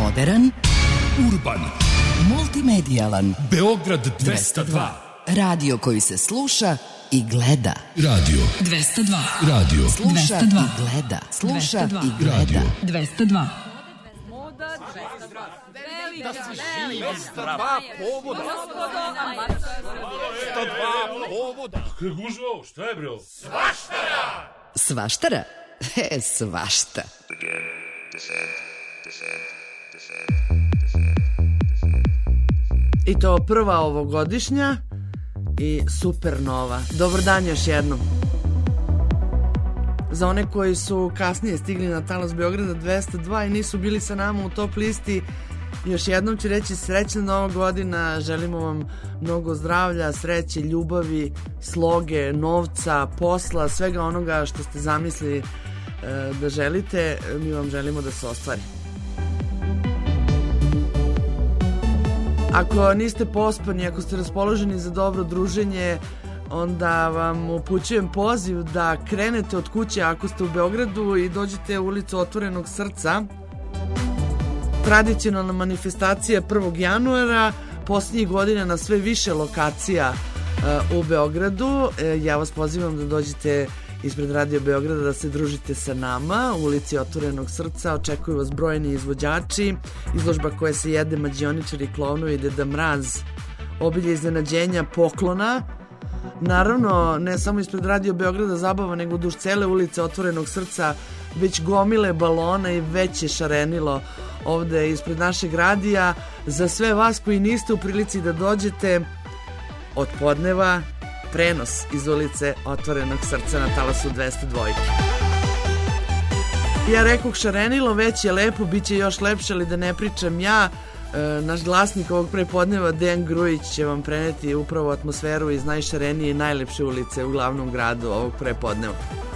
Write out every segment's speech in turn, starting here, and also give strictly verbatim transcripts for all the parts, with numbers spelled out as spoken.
Moderan, urban, multimedijalan, Beograd dvesta dva. Radio koji se sluša i gleda. Radio dvesta dva. Radio Sluša i gleda. Sluša i gleda. dvesta dva. dvesta dva povoda. dvesta dva povoda. Kako je gužva, šta je bre? Svaštara! Svaštara? E, svašta. I to prva ovogodišnja i supernova. Dobar dan još jednom. Za one koji su kasnije stigli na talas Beograda dvesta dva i nisu bili sa nama u top listi, još jednom ću reći srećna nova godina, želimo vam mnogo zdravlja, sreće, ljubavi, sloge, novca, posla, svega onoga što ste zamislili e, da želite, mi vam želimo da se ostvari. Ako niste pospani, ako ste raspoloženi za dobro druženje, onda vam upućujem poziv da krenete od kuće ako ste u Beogradu i dođete u ulicu Otvorenog srca. Tradicionalna manifestacija prvog januara, posljednjih godina na sve više lokacija uh, u Beogradu. Uh, ja vas pozivam da dođete ispred Radio Beograda da se družite sa nama. U ulici Otvorenog srca očekuju vas brojni izvođači, izložba koja se jede, mađioničari, klovnovi, Deda Mraz, obilje iznenađenja, poklona. Naravno, ne samo ispred Radio Beograda zabava, nego duž cele ulice Otvorenog srca već gomile balona i već je šarenilo ovde ispred našeg radija. Za sve vas koji niste u prilici da dođete, od podneva prenos iz ulice Otvorenog srca na talasu dvesta dva. Ja rekoh šarenilo, već je lepo, bit će još lepše, ali da ne pričam ja. E, naš glasnik ovog prepodneva Dejan Grujić će vam preneti upravo atmosferu iz najšarenije i najlepše ulice u glavnom gradu ovog prepodneva.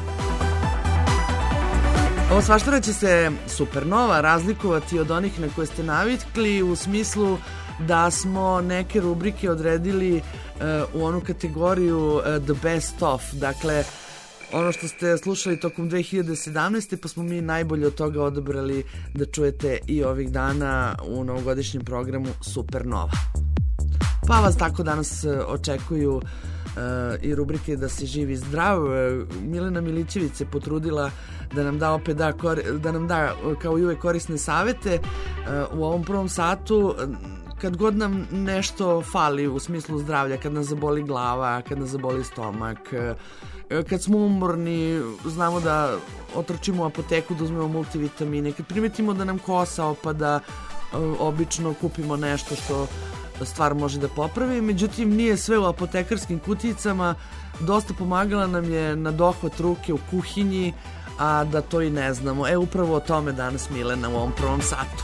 Ovo svaštara će se supernova razlikovati od onih na koje ste navikli u smislu da smo neke rubrike odredili uh, u onu kategoriju uh, The Best Of. Dakle, ono što ste slušali tokom dve hiljade sedamnaeste. pa smo mi najbolje od toga odabrali da čujete i ovih dana u novogodišnjem programu Supernova. Pa vas tako danas uh, očekuju uh, i rubrike Da se živi zdrav. Uh, Milena Milićević se potrudila da nam da opet da, da nam da kao i uvek korisne savete uh, u ovom prvom satu. Kad god nam nešto fali u smislu zdravlja, kad nas zaboli glava, kad nas zaboli stomak, kad smo umorni, znamo da otrčimo u apoteku da uzmemo multivitamine, kad primetimo da nam kosa opada, obično kupimo nešto što stvar može da popravi. Međutim, nije sve u apotekarskim kutijicama, dosta pomagala nam je na dohvat ruke u kuhinji, a da to i ne znamo. E, upravo o tome danas Milena u ovom prvom satu.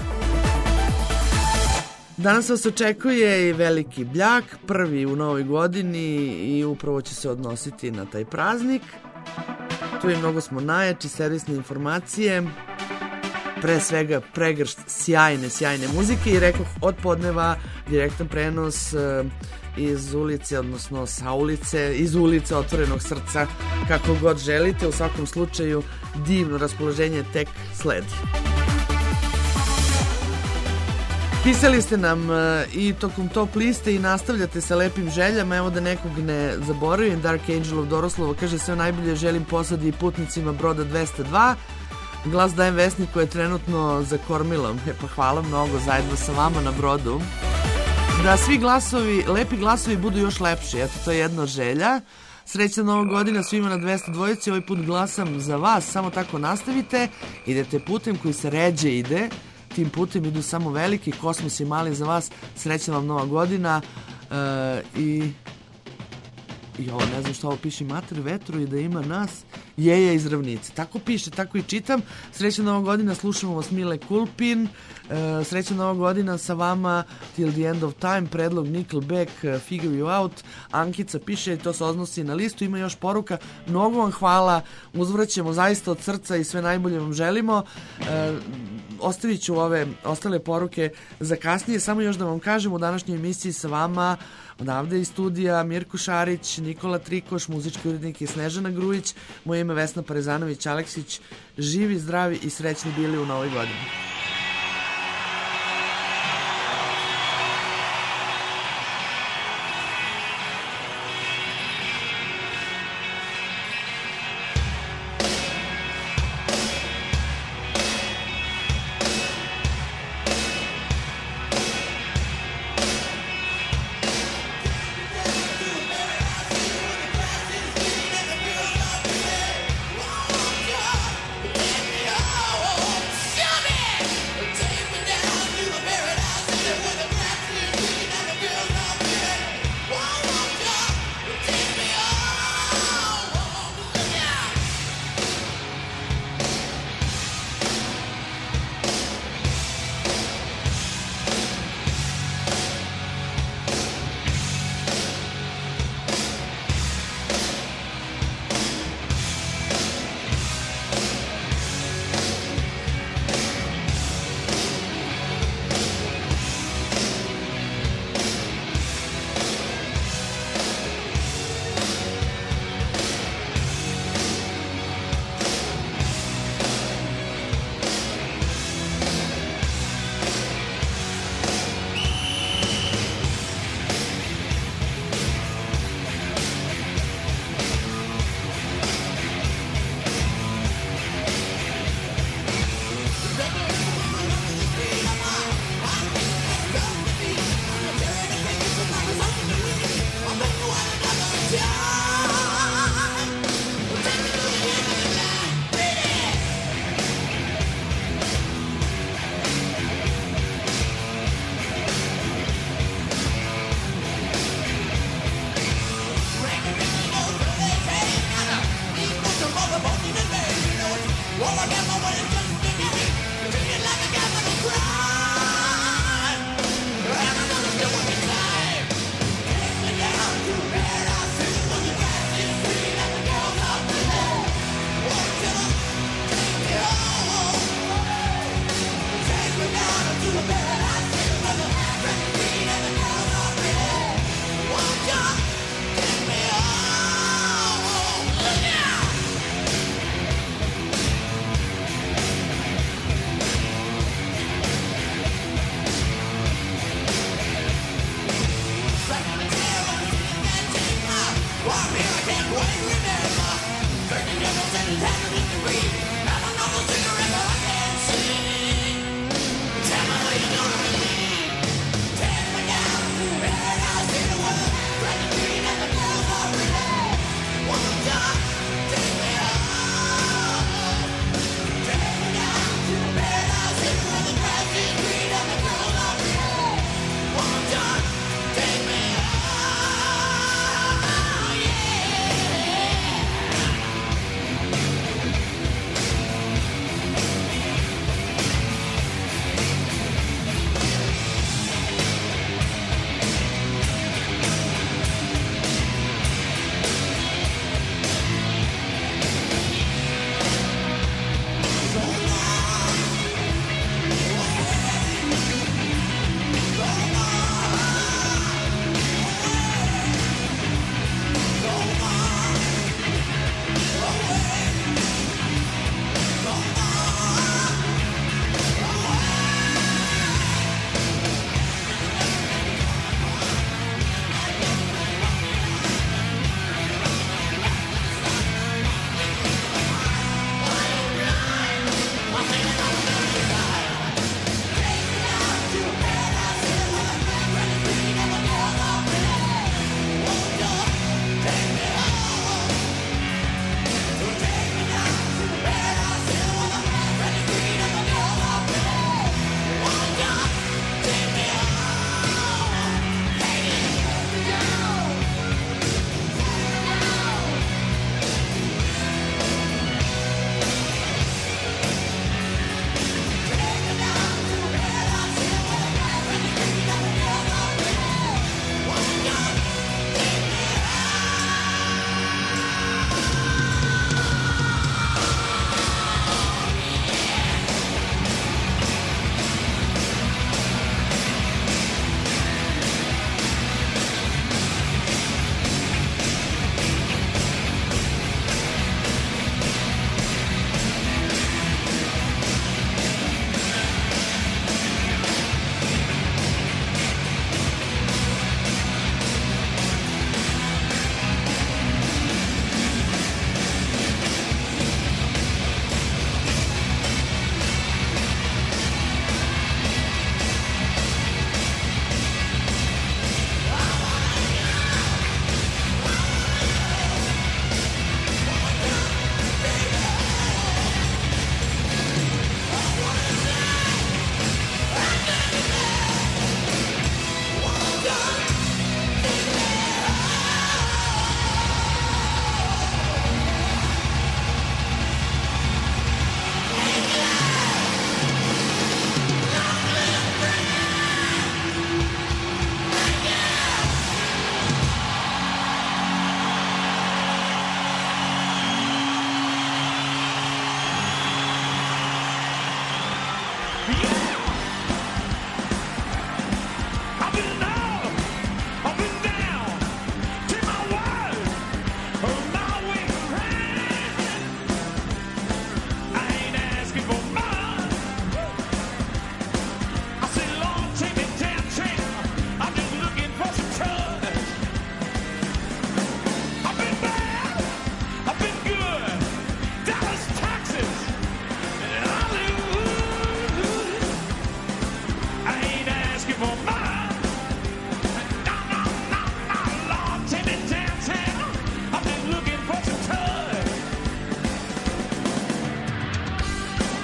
Danas vas očekuje i veliki bljak, prvi u novoj godini i upravo će se odnositi na taj praznik. Tu je mnogo smo najjači, servisne informacije, pre svega pregršt sjajne, sjajne muzike i rekoh od podneva direktan prenos iz ulice, odnosno sa ulice, iz ulice Otvorenog srca, kako god želite. U svakom slučaju divno raspoloženje tek sledi. Pisali ste nam uh, i tokom top liste i nastavljate sa lepim željama. Evo da nekog ne zaboravim. Dark Angel of Doroslovo kaže sve najbolje želim posadi i putnicima broda dvesta dva. Glas dajem Vesni koja je trenutno za kormilom. E pa hvala mnogo zajedno sa vama na brodu. Da svi glasovi, lepi glasovi budu još lepši. Eto, to je jedna želja. Srećna nova godina svima na dvesta dva. Ovaj put glasam za vas. Samo tako nastavite. Idete putem koji se ređe ide. Tim putem idu samo veliki, kosmos i mali za vas. Srećna vam nova godina. E, I i ovo, ne znam što ovo piše, mater vetru i da ima nas jeja iz ravnice. Tako piše, tako i čitam. Srećna nova godina, slušamo vas Mile Kulpin. E, srećna nova godina sa vama Till the End of Time, predlog Nickelback, Figure You Out. Ankica piše i to se odnosi na listu. Ima još poruka. Mnogo vam hvala, uzvraćamo zaista od srca i sve najbolje vam želimo. E, ostavit ću ove ostale poruke za kasnije. Samo još da vam kažem, u današnjoj emisiji sa vama odavde iz studija Mirko Šarić, Nikola Trikoš, muzički urednik je Snežana Grujić, moje ime Vesna Parezanović Aleksić. Živi, zdravi i srećni bili u novoj godini.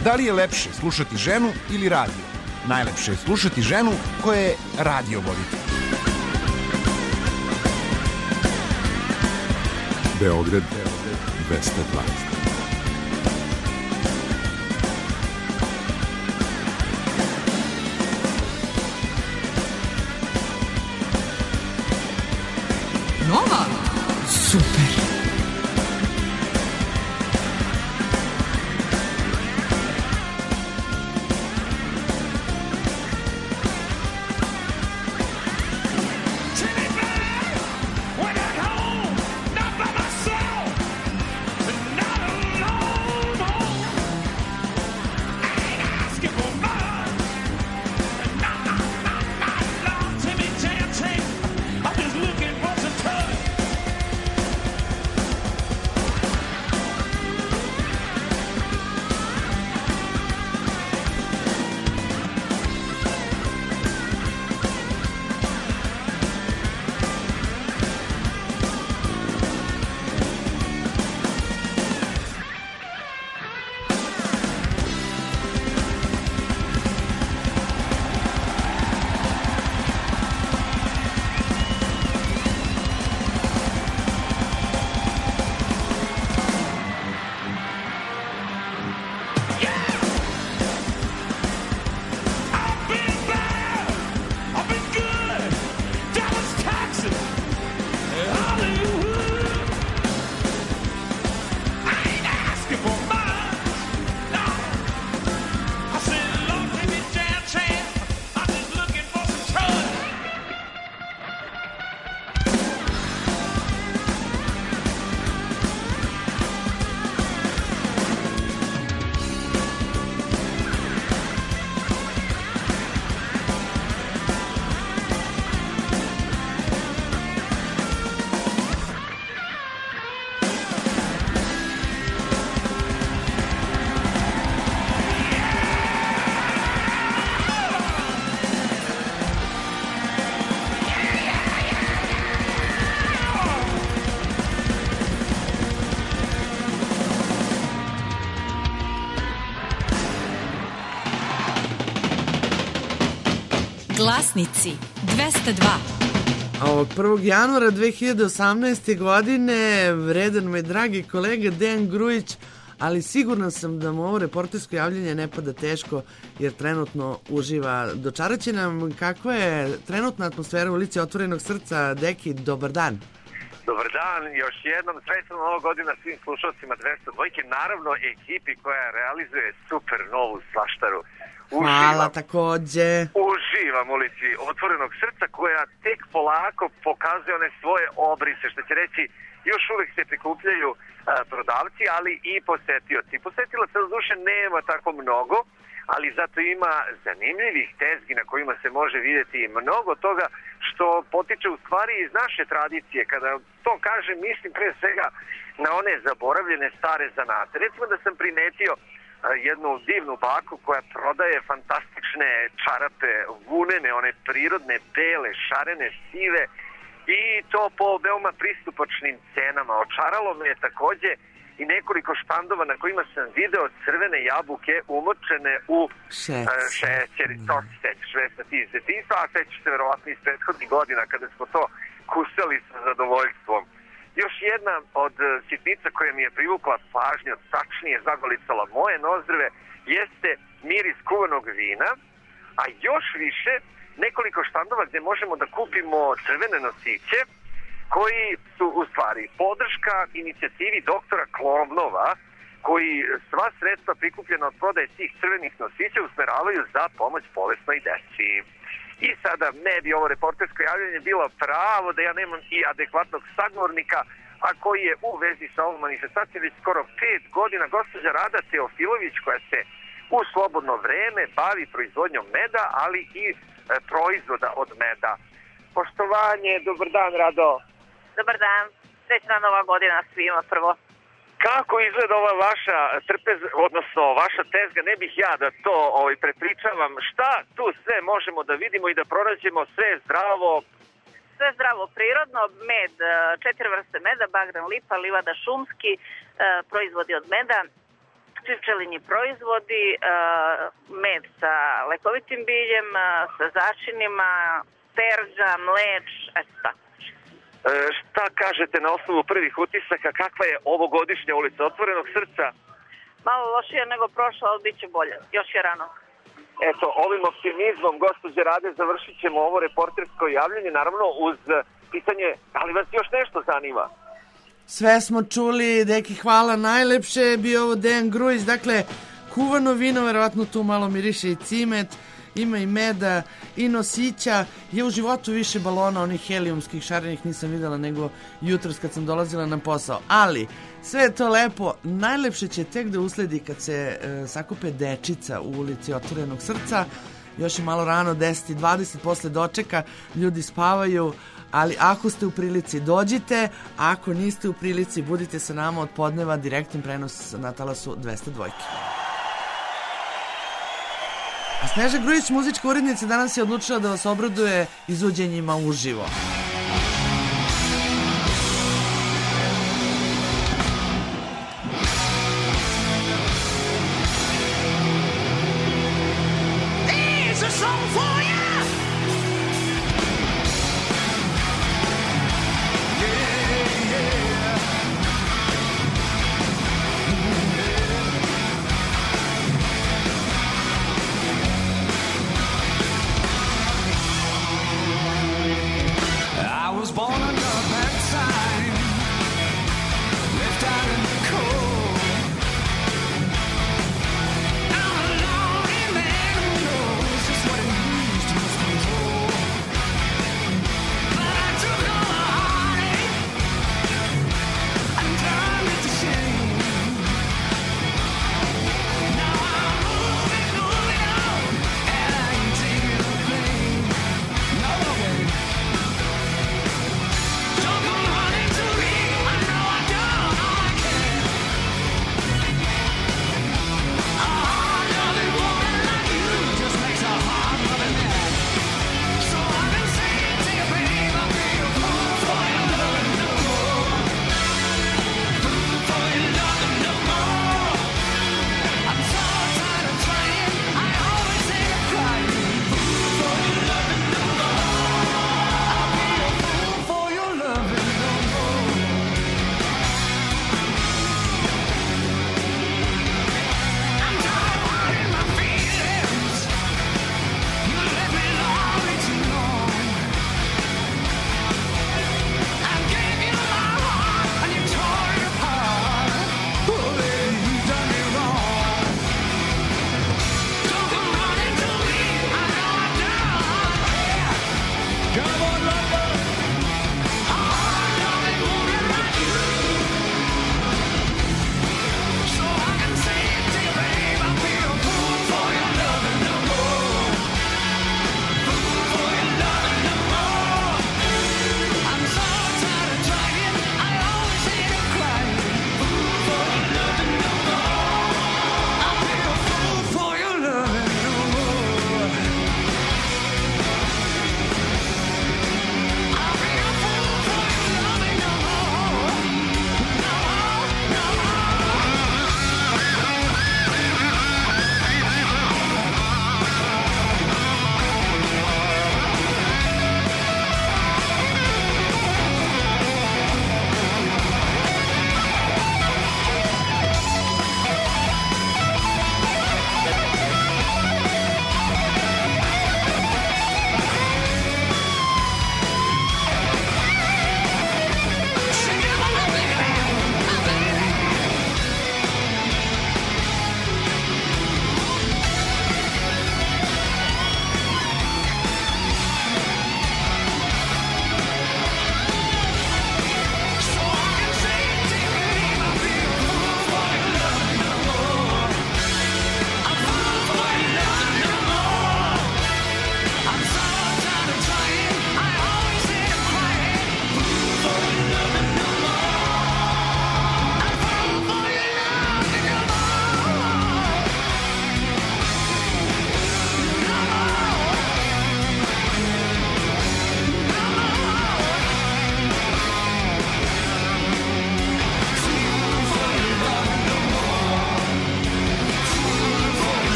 Da li je lepše slušati ženu ili radio? Najlepše je slušati ženu koja je radio voditelj. Beograd dvesta dva. Nova? Super! Glasnici dvesta dva. A od prvog januara dve hiljade osamnaeste. godine vredan me dragi kolega Dejan Grujić, ali sigurna sam da mu ovo reportersko javljanje ne pada teško jer trenutno uživa. Dočaraće nam kakva je trenutna atmosfera u ulici Otvorenog srca. Deki, dobar dan. Dobar dan, još jednom srećna nova godina svim slušalcima dvesta dva, naravno ekipi koja realizuje super novu svaštaru. Hvala Uživam, takođe. Uživam u ulici Otvorenog srca koja tek polako pokazuje one svoje obrise, što će reći još uvek se prikupljaju a, prodavci, ali i posetioci. Posetilaca do duše nema tako mnogo, ali zato ima zanimljivih tezgi na kojima se može vidjeti mnogo toga što potiče u stvari iz naše tradicije. Kada to kažem, mislim pre svega na one zaboravljene stare zanate. Recimo da sam primetio jednu divnu baku koja prodaje fantastične čarape, vunene, one prirodne, bele, šarene, sive i to po veoma pristupačnim cenama. Očaralo me je takođe i nekoliko štandova na kojima sam video crvene jabuke umočene u šećer. To se sećaš, Vesna, ti iz detinjstva, a sećaš se verovatno iz prethodnih godina kada smo to kusali sa zadovoljstvom. Još jedna od sitnica koja mi je privukla pažnju, tačnije zagolicala moje nozdrve, jeste miris kuvanog vina, a još više nekoliko štandova gde možemo da kupimo crvene nosiće, koji su u stvari podrška inicijativi doktora Klovnova, koji sva sredstva prikupljena od prodaje tih crvenih nosića usmeravaju za pomoć bolesnoj deci. I sada ne bi ovo reportersko javljanje bilo pravo da ja nemam i adekvatnog sagovornika, a koji je u vezi sa ovom manifestacijom već skoro pet godina, gospođa Rada Teofilović, koja se u slobodno vreme bavi proizvodnjom meda, ali i e, proizvoda od meda. Poštovanje, dobar dan, Rado. Dobar dan, srećna nova godina svima prvo. Kako izgleda ova vaša trpez, odnosno vaša tezga, ne bih ja da to ovaj, prepričavam. Šta tu sve možemo da vidimo i da pronađemo sve zdravo? Sve zdravo, prirodno, med, četiri vrste meda, bagran lipa, livada šumski, proizvodi od meda, pčelinji proizvodi, med sa lekovitim biljem, sa začinima, terga, mleč, eto tako. E, šta kažete na osnovu prvih utisaka, kakva je ovogodišnja ulica Otvorenog srca? Malo lošije nego prošla, ali bit će bolje. Još je rano. Eto, ovim optimizmom, gospođe Rade, završit ćemo ovo reportersko javljanje, naravno uz pitanje, ali vas još nešto zanima? Sve smo čuli, deki, hvala najlepše, bio ovo Dejan Grujić, dakle, kuvano vino, verovatno tu malo miriše i cimet, ima i meda i nosića, je u životu više balona, onih helijumskih šarenih nisam videla nego jutros kad sam dolazila na posao, ali sve je to lepo, najlepše će tek da usledi kad se e, sakupe dečica u ulici Otvorenog srca, još je malo rano, deset i dvadeset posle dočeka, ljudi spavaju, ali ako ste u prilici dođite, a ako niste u prilici budite sa nama od podneva, direktan prenos na talasu dvesta dva. A Sneža Grujić, muzička urednica, danas je odlučila da vas obraduje izvođenjima uživo.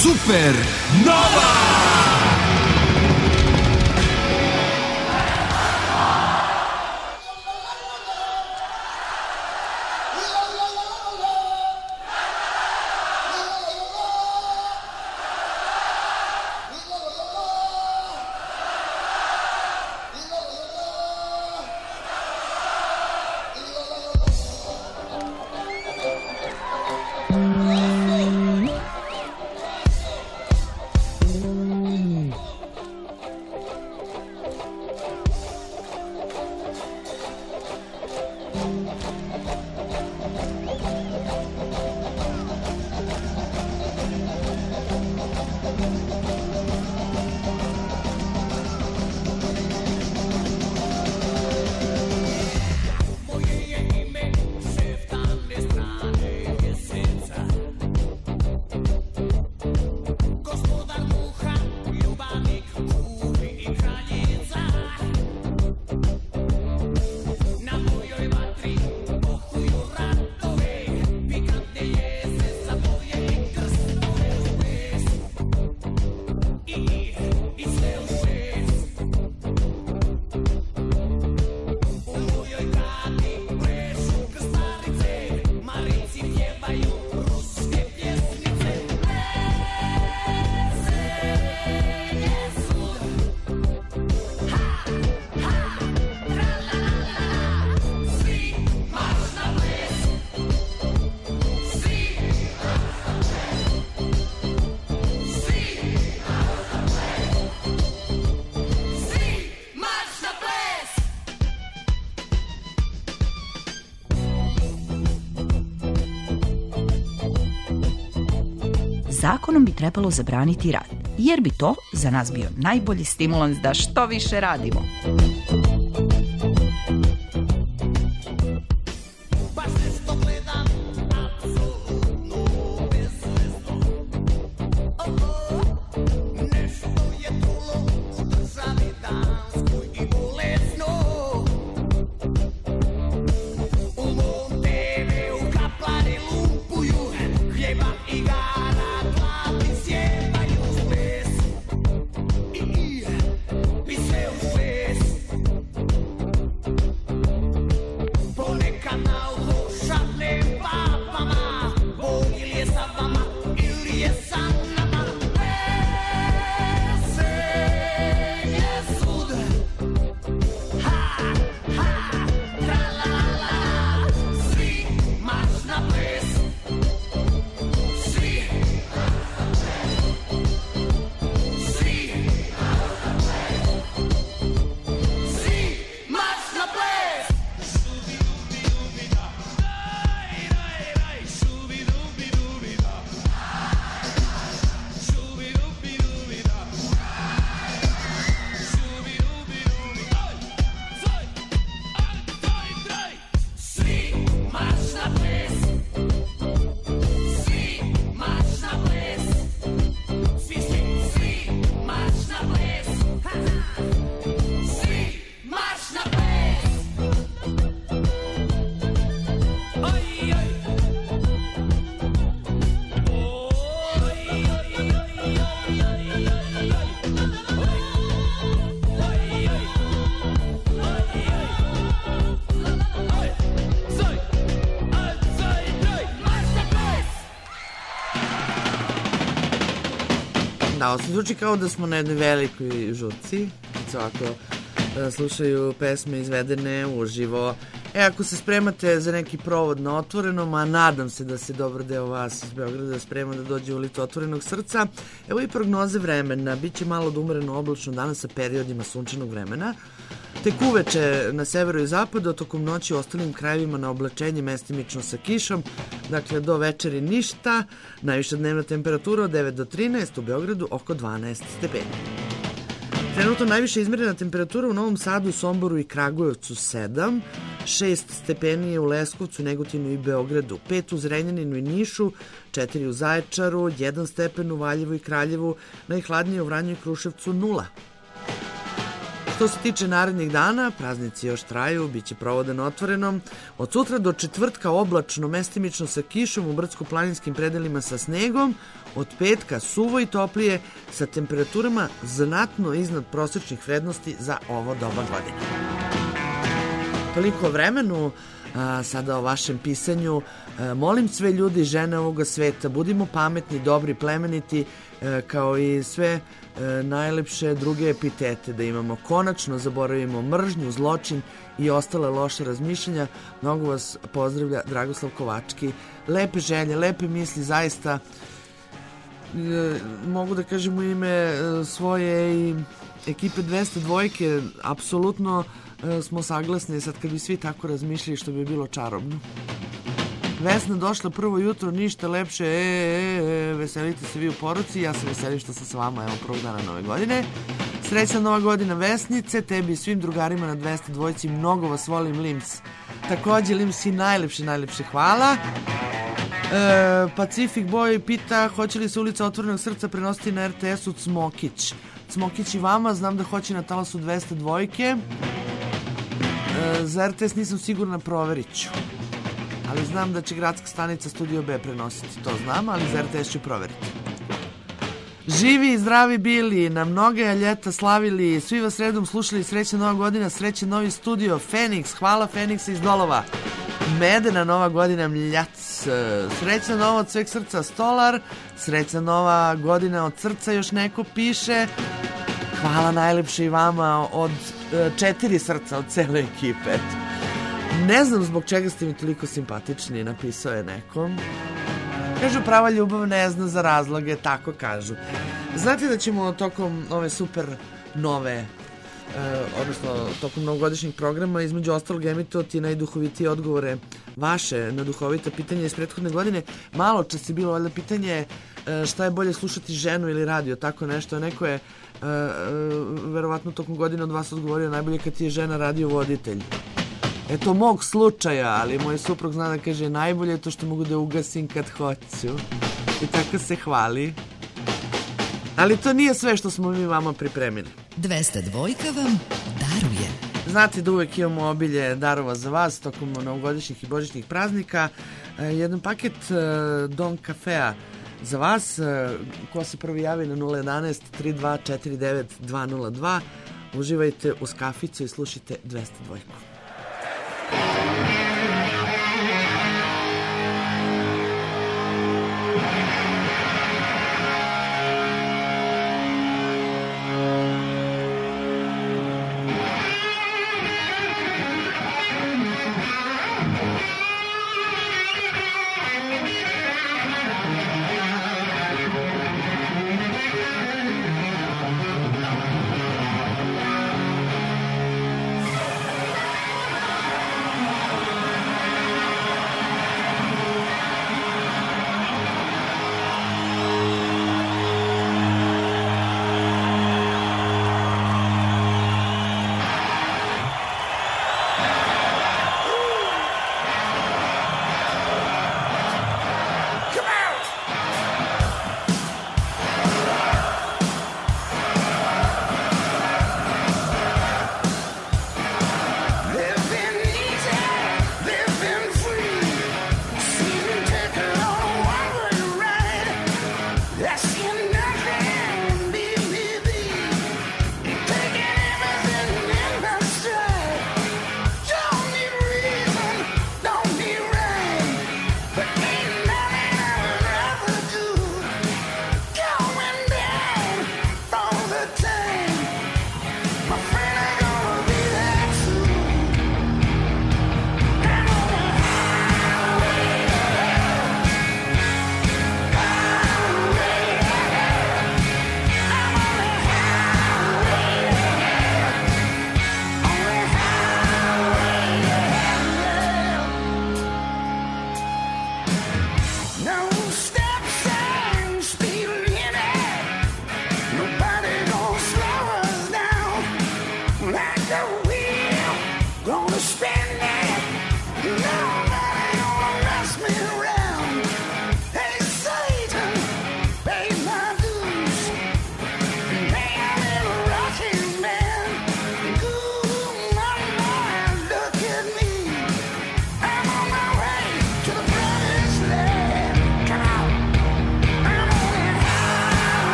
Super Nova! Zakonom bi trebalo zabraniti rad, jer bi to za nas bio najbolji stimulans da što više radimo. Da, ovo se zvuči kao da smo na jednoj velikoj žurci, kad se ovako uh, slušaju pesme izvedene uživo. E, ako se spremate za neki provod na Otvorenom, a nadam se da se dobar deo vas iz Beograda sprema da dođe u ulicu Otvorenog srca, evo i prognoze vremena. Biće malo odumreno oblačno danas sa periodima sunčanog vremena. Tek uveče na severu i zapadu, a tokom noći u ostalim krajevima na oblačenje mestimično sa kišom. Dakle, do večeri ništa. Najviša dnevna temperatura od devet do trinaest, u Beogradu oko dvanaest stepeni. Trenutno najviša izmerena temperatura u Novom Sadu, Somboru i Kragujevcu sedam, šest stepeni u Leskovcu, Negotinu i Beogradu, pet u Zrenjaninu i Nišu, četiri u Zaječaru, jedan stepen u Valjevu i Kraljevu, najhladnije u Vranju i Kruševcu nula. Što se tiče narednih dana, praznici još traju, bit će provode na otvorenom. Od sutra do četvrtka oblačno, mestimično sa kišom, u brdsko-planinskim predelima sa snegom. Od petka suvo i toplije sa temperaturama znatno iznad prosječnih vrednosti za ovo doba godine. Toliko o vremenu, a, sada o vašem pisanju. A, molim sve ljudi i žene ovoga sveta, budimo pametni, dobri, plemeniti, a, kao i sve a, najlepše druge epitete da imamo. Konačno zaboravimo mržnju, zločin i ostale loše razmišljanja. Mnogo vas pozdravlja Dragoslav Kovački. Lepe želje, lepe misli, zaista e, mogu da kažem u ime e, svoje i ekipe dvesta dvojke, apsolutno e, smo saglasni sad kad bi svi tako razmišljali, što bi bilo čarobno. Vesna došla prvo jutro, ništa lepše, e, e, e, veselite se vi u poruci, ja se veselim što sam sa vama, evo, prvog dana nove godine. Srećna nova godina Vesnice, tebi i svim drugarima na dvesta dvojci, mnogo vas volim, Lims. Takođe, Lims, i najlepše, najlepše hvala. E, Pacific Boy pita, hoće li se ulica Otvorenog srca prenositi na er te es u Cmokić. Cmokić i vama, znam da hoće na talasu dvesta dvojke. E, za er te es nisam sigurna, proverit ću. Ali znam da će gradska stanica Studio B prenositi, to znam, ali za er te es ću proveriti. Živi i zdravi bili, na mnoge ljeta slavili, svi vas redom slušali, srećna nova godina, srećan novi studio, Feniks, hvala Feniksa iz Dolova. Medena nova godina, Mljac, srećna nova od sveg srca, Stolar, srećna nova godina od srca, još neko piše. Hvala najlepše i vama od četiri srca, od cele ekipe. Ne znam zbog čega ste mi toliko simpatični, napisao je nekom. Kažu, prava ljubav ne zna za razloge, tako kažu. Znate da ćemo tokom ove super nove, e, odnosno tokom novogodišnjih programa, između ostalog emitovati najduhovitije odgovore vaše na duhovita pitanja iz prethodne godine. Malo čas je bilo valjda pitanje e, šta je bolje slušati, ženu ili radio, tako nešto. Neko je e, e, verovatno tokom godine od vas odgovorio najbolje kad ti je žena radio voditelj. Eto mog slučaja, ali moj suprug zna da kaže najbolje je to što mogu da ugasim kad hoću. I tako se hvali. Ali to nije sve što smo mi vama pripremili. dvesta dvojka vam daruje. Znate da uvek imamo obilje darova za vas tokom novogodišnjih i božićnih praznika. Jedan paket Don Kafea za vas. Ko se prvi javi na nula jedanaest tri dva četiri devet dva nula dva. Uživajte uz kaficu i slušajte dvesta dvojku.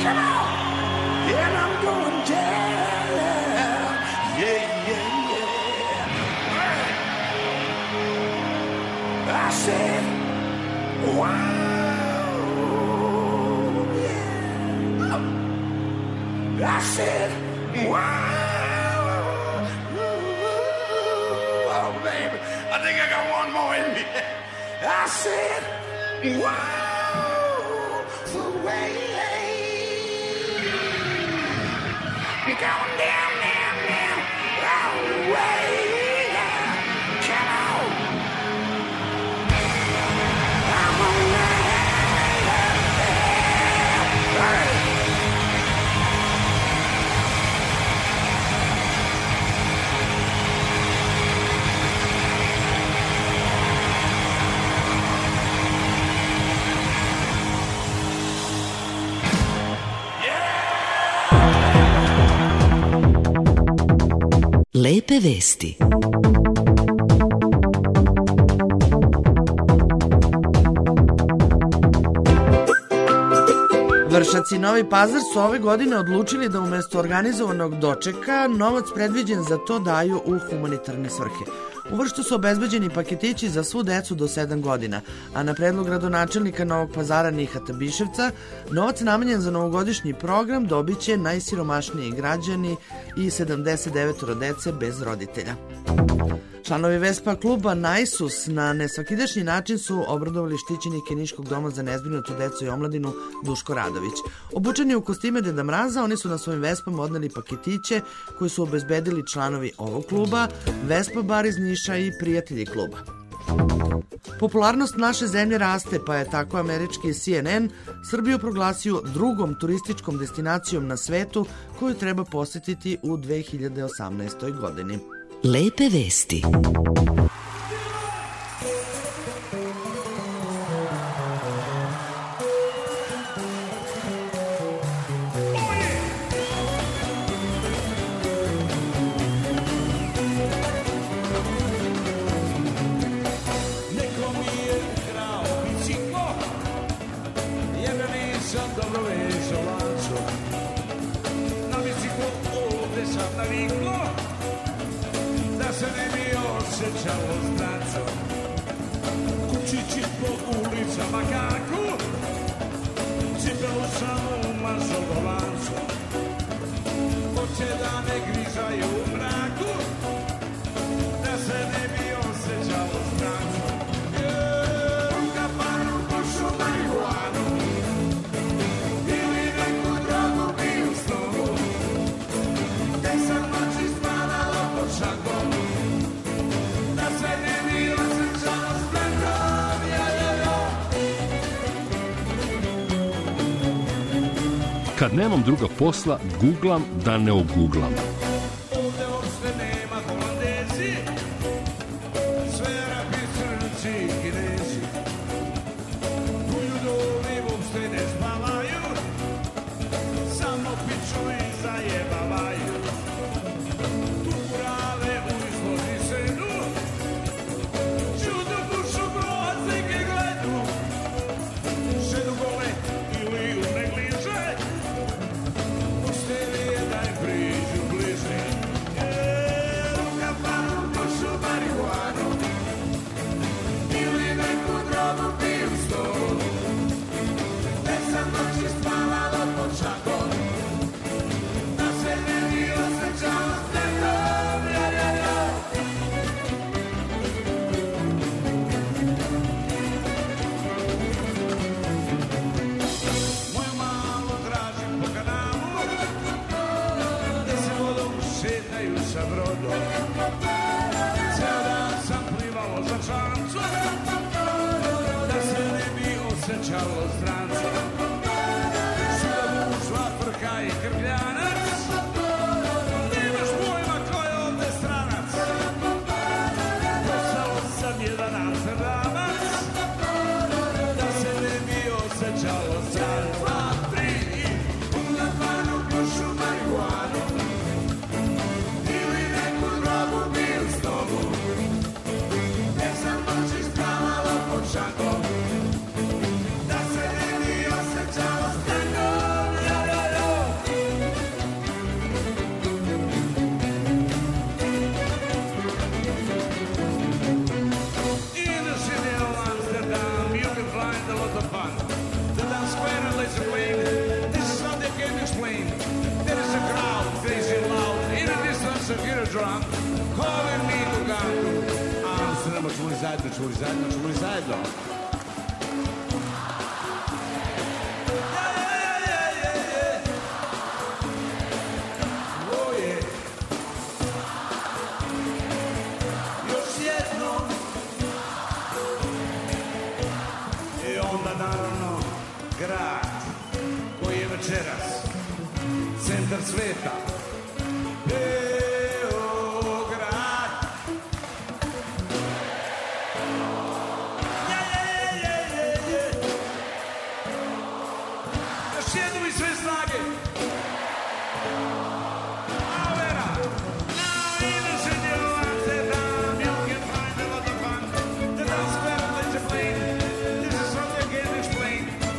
come on. And I'm going down. Yeah, yeah, yeah. I said, wow. Yeah. I said, wow. Oh, baby, I think I got one more in me. I said, wow, the way you're going down, down, down, all the way. Come on, I'm on that. Lepe vesti. Vršaci Novi Pazar su ove godine odlučili da umjesto organizovanog dočeka novac predviđen za to daju u humanitarne svrhe. U Vrštu su obezbeđeni paketići za svu decu do sedam godina, a na predlog gradonačelnika Novog Pazara Nihata Biševca, novac namenjen za novogodišnji program dobit će najsiromašniji građani i sedamdeset devet dece bez roditelja. Članovi Vespa kluba Najsus na nesvakidašnji način su obradovali štićenike Niškog doma za nezbrinutu decu i omladinu Duško Radović. Obučeni u kostime Deda Mraza, oni su na svojim Vespama odneli paketiće koji su obezbedili članovi ovog kluba, Vespa bar iz Niša i prijatelji kluba. Popularnost naše zemlje raste, pa je tako američki C N N Srbiju proglasio drugom turističkom destinacijom na svetu koju treba posjetiti u dve hiljade osamnaestoj. godini. Lepe vesti. Kad nemam druga posla, googlam da ne oguglam. Da se ne zajedno, ćemo li zajedno, ćemo li zajedno? Grad koji je večeras centar sveta, Beograd. Je, je, je, je, je. Još jednom i sve snage. Avera. Now innocent you Amsterdam, you can find a lot of fun. The dance better than the plane. This is something I can't explain.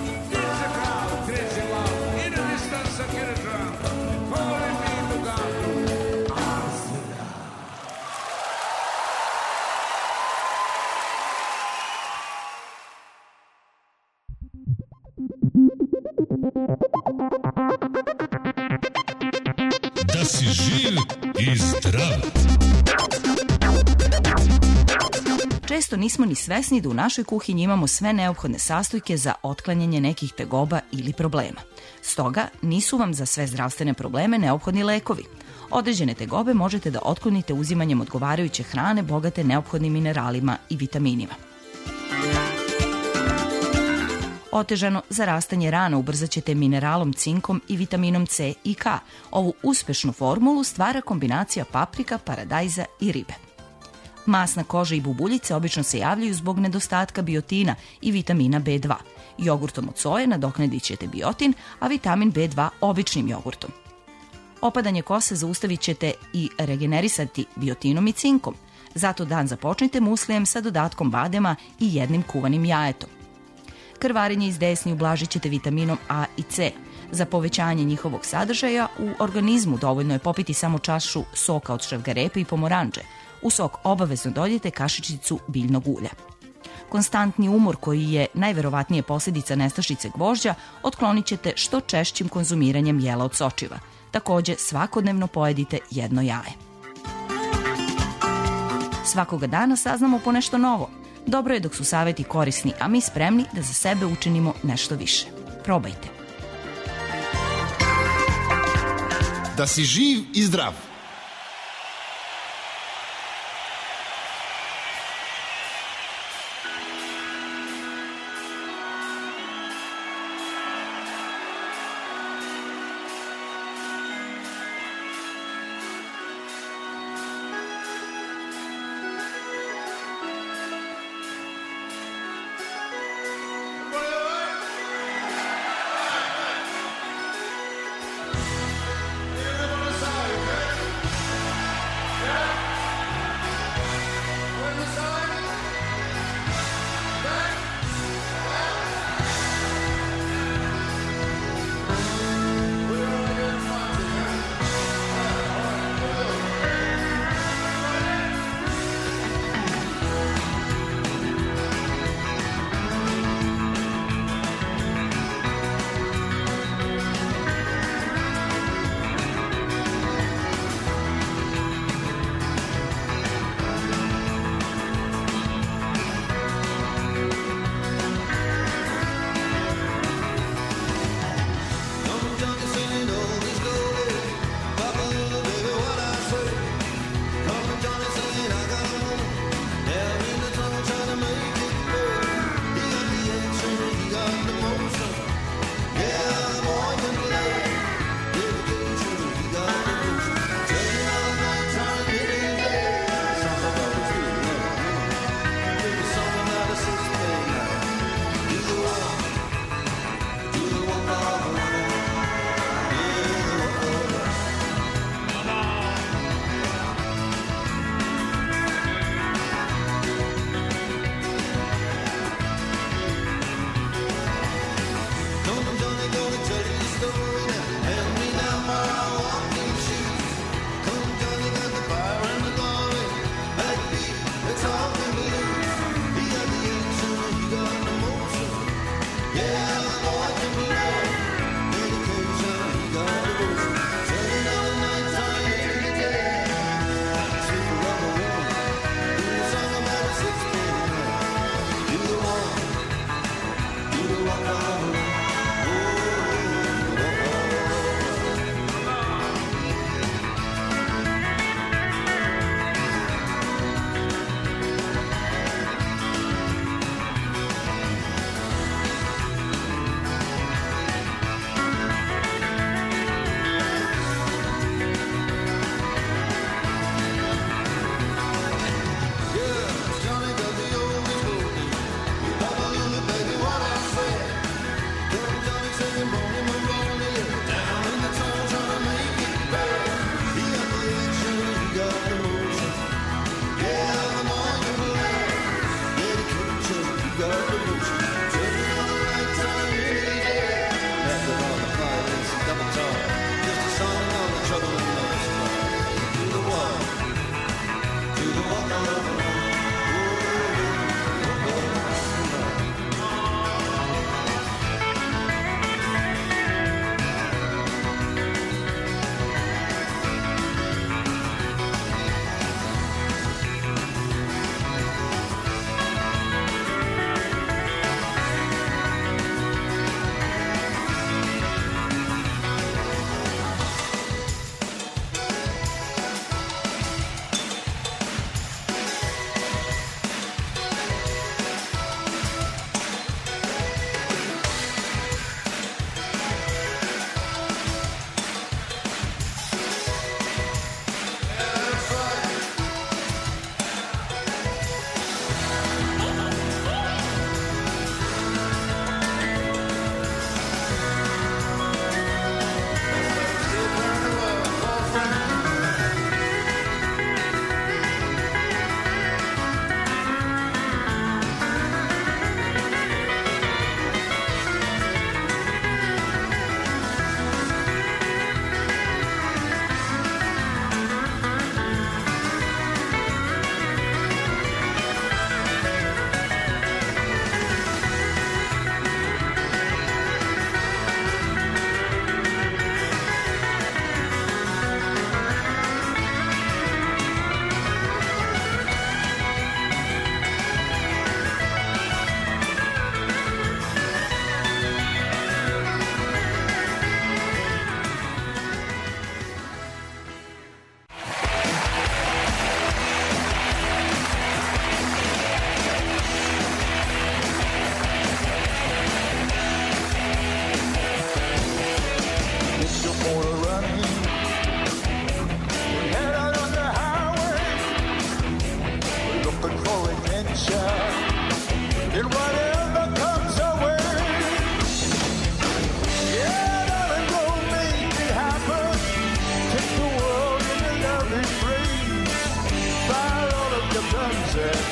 Da si živ i zdrav. Često nismo ni svesni da u našoj kuhinji imamo sve neophodne sastojke za otklanjanje nekih tegoba ili problema. Stoga nisu vam za sve zdravstvene probleme neophodni lekovi. Određene tegobe možete da otklonite uzimanjem odgovarajuće hrane bogate neophodnim mineralima i vitaminima. Otežano zarastanje rana ubrzat ćete mineralom cinkom i vitaminom C i K. Ovu uspešnu formulu stvara kombinacija paprika, paradajza i ribe. Masna koža i bubuljice obično se javljaju zbog nedostatka biotina i vitamina B dva. Jogurtom od soje nadoknadit ćete biotin, a vitamin B dva običnim jogurtom. Opadanje kose zaustavit ćete i regenerisati biotinom i cinkom. Zato dan započnite muslijem sa dodatkom badema i jednim kuvanim jajetom. Krvarenje iz desni ublažit ćete vitaminom A i C. Za povećanje njihovog sadržaja u organizmu dovoljno je popiti samo čašu soka od šargarepe i pomoranđe. U sok obavezno dodajte kašičicu biljnog ulja. Konstantni umor, koji je najverovatnije posljedica nestašice gvožđa, otklonit ćete što češćim konzumiranjem jela od sočiva. Takođe, svakodnevno pojedite jedno jaje. Svakoga dana saznamo po nešto novo. Dobro je dok su saveti korisni, a mi spremni da za sebe učinimo nešto više. Probajte. Da si živ i zdrav. Buenos Aires,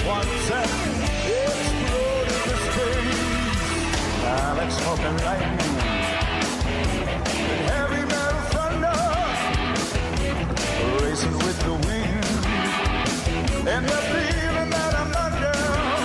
once and explode into space. Ah, like smoke and lightning and heavy metal thunder racing with the wind, and the feeling that I'm under.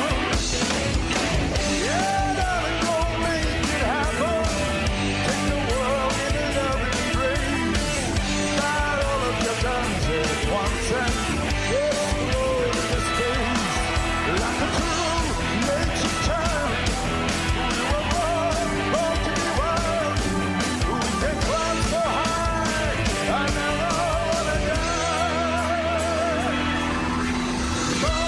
Yeah, darling, go make it happen. Take the world in a loving embrace. Fire all of your guns at once and explode into space. Like a true nature child, we were born, born to be wild. We can climb so high, I never wanna die. Born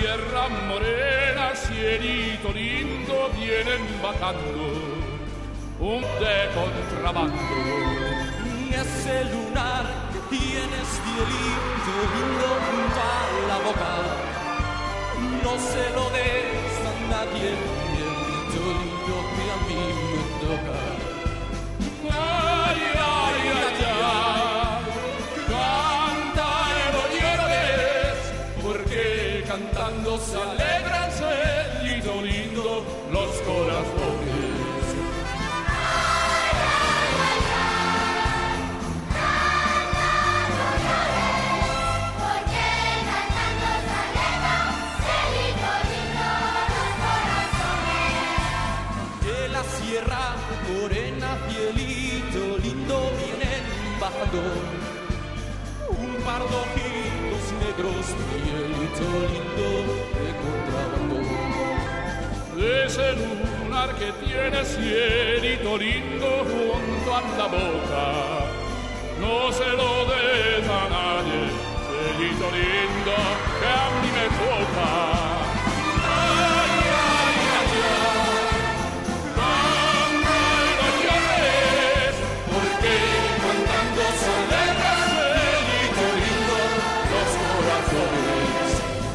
sierra morena, cielito lindo, vienen bajando un de contrabando. Y ese lunar que tienes, cielito lindo, junto a la boca, no se lo des a nadie, cielito lindo que a mí me toca. Ay, ay, ay, ay, canta el oyeres, porque cantando se alegran, cielito lindo, los corazones. Ay, ay, ay, ay, canta el oyeres, porque cantando se alegran, cielito lindo, los corazones. De la sierra morena, cielito lindo, vienen bajando un par de ojitos negros, cielito lindo de contrabando. Ese lunar que tiene, cielito lindo, junto a la boca, no se lo des a nadie, cielito lindo que a mí me toca. Ay, ay, ay, ay, canta el oyeres, porque cantando se alegra, cielito lindo, los corazones.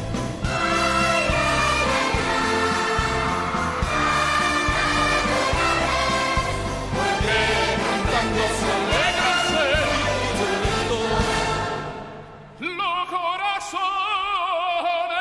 Porque cantando se alegra, cielito lindo, los corazones.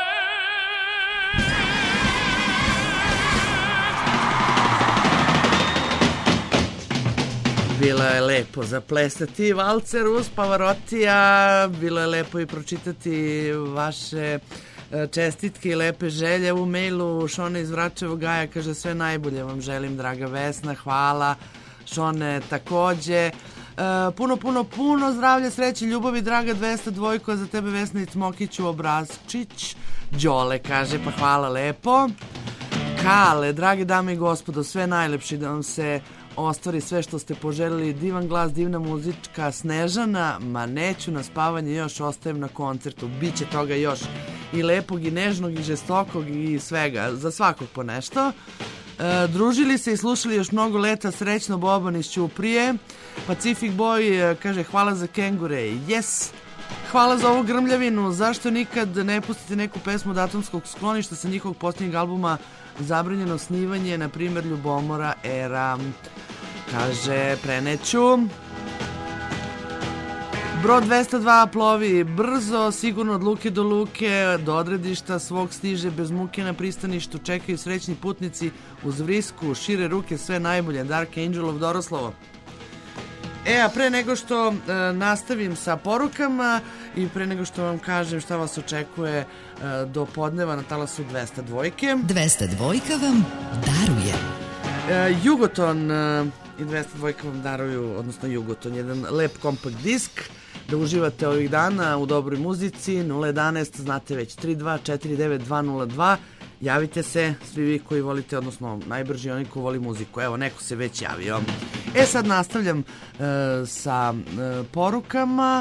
Bilo je lepo zaplesati valcer uz Pavarotija, bilo je lepo i pročitati vaše e, čestitke i lepe želje u mailu. Šone iz Vračevog Gaja kaže sve najbolje vam želim, draga Vesna, hvala. Šone takođe. E, puno, puno, puno zdravlja, sreće, ljubavi, draga dvesta dvojko, za tebe Vesna i Cmokiću Obrazčić. Đole kaže, pa hvala lepo. Kale, drage dame i gospodo, sve najlepši da vam se ostvari sve što ste poželjeli, divan glas, divna muzička, Snežana, ma neću na spavanje, još ostajem na koncertu, biće toga još i lepog i nežnog i žestokog i svega, za svakog po nešto. E, družili se i slušali još mnogo leta, srećno, Boban iz Ćuprije. Pacific Boy kaže hvala za kengure, yes. Hvala za ovu grmljavinu, zašto nikad ne pustite neku pesmu od Atomskog skloništa sa njihovog posljednjeg albuma Zabranjeno snivanje, na primjer Ljubomora era. Kaže, preneću. Brod dvesta dva plovi brzo, sigurno od luke do luke, do odredišta svog stiže bez muke na pristaništu, čekaju srećni putnici uz vrisku, šire ruke, sve najbolje, Dark Angelov Doroslovo. E, a pre nego što e, nastavim sa porukama i pre nego što vam kažem šta vas očekuje e, do podneva na talasu dvesta dvojke. dvesta dvojka vam daruje. E, Jugoton e, i dvesta dvojka vam daruju, odnosno Jugoton, jedan lep kompakt disk da uživate ovih dana u dobroj muzici. Nula jedanaest, znate već, tri dva četiri devet dva nula dva. Javite se, svi vi koji volite, odnosno najbrži oni koji voli muziku. Evo, neko se već javio. E, sad nastavljam e, sa e, porukama.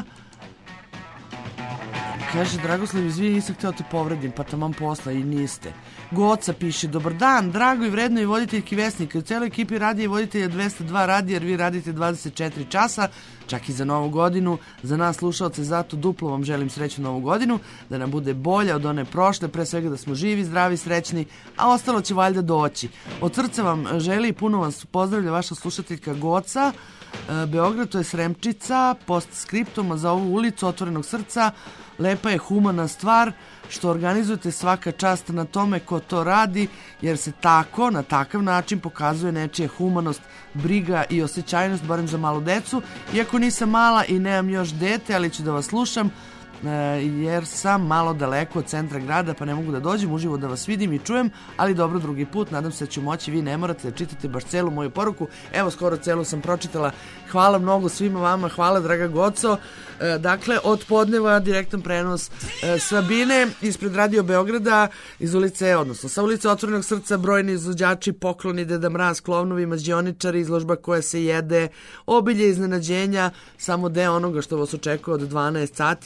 Kaže, Dragoslav, izvini, nisam htio te povredim, pa taman posla i niste. Goca piše, dobar dan, drago i vredno i voditeljki Vesnika. U celoj ekipi radija i voditelja dvesta dva radija, jer vi radite dvadeset četiri časa, čak i za novu godinu. Za nas slušalce, zato duplo vam želim srećnu novu godinu, da nam bude bolja od one prošle, pre svega da smo živi, zdravi, srećni, a ostalo će valjda doći. Od srca vam želi i puno vas pozdravlja vaša slušateljka Goca. Beograd, to je Sremčica, postskriptom za ovu ulicu otvorenog srca. Lepa je humana stvar što organizujete, svaka čast na tome ko to radi, jer se tako, na takav način pokazuje nečija humanost, briga i osjećajnost, barem za malu decu. Iako nisam mala i nemam još dete, ali ću da vas slušam, jer sam malo daleko od centra grada, pa ne mogu da dođem uživo da vas vidim i čujem, ali dobro, drugi put, nadam se da ću moći, vi ne morate da čitate baš celu moju poruku, evo skoro celu sam pročitala, hvala mnogo svima vama, hvala draga Goco. Dakle, od podneva direktan prenos Sabine ispred Radio Beograda iz ulice, odnosno sa ulice Otvorenog srca, brojni izvođači, pokloni, Deda Mraz, klovnovi, mađioničari, izložba koja se jede, obilje iznenađenja, samo deo onoga što vas očekuje od dvanaest sati.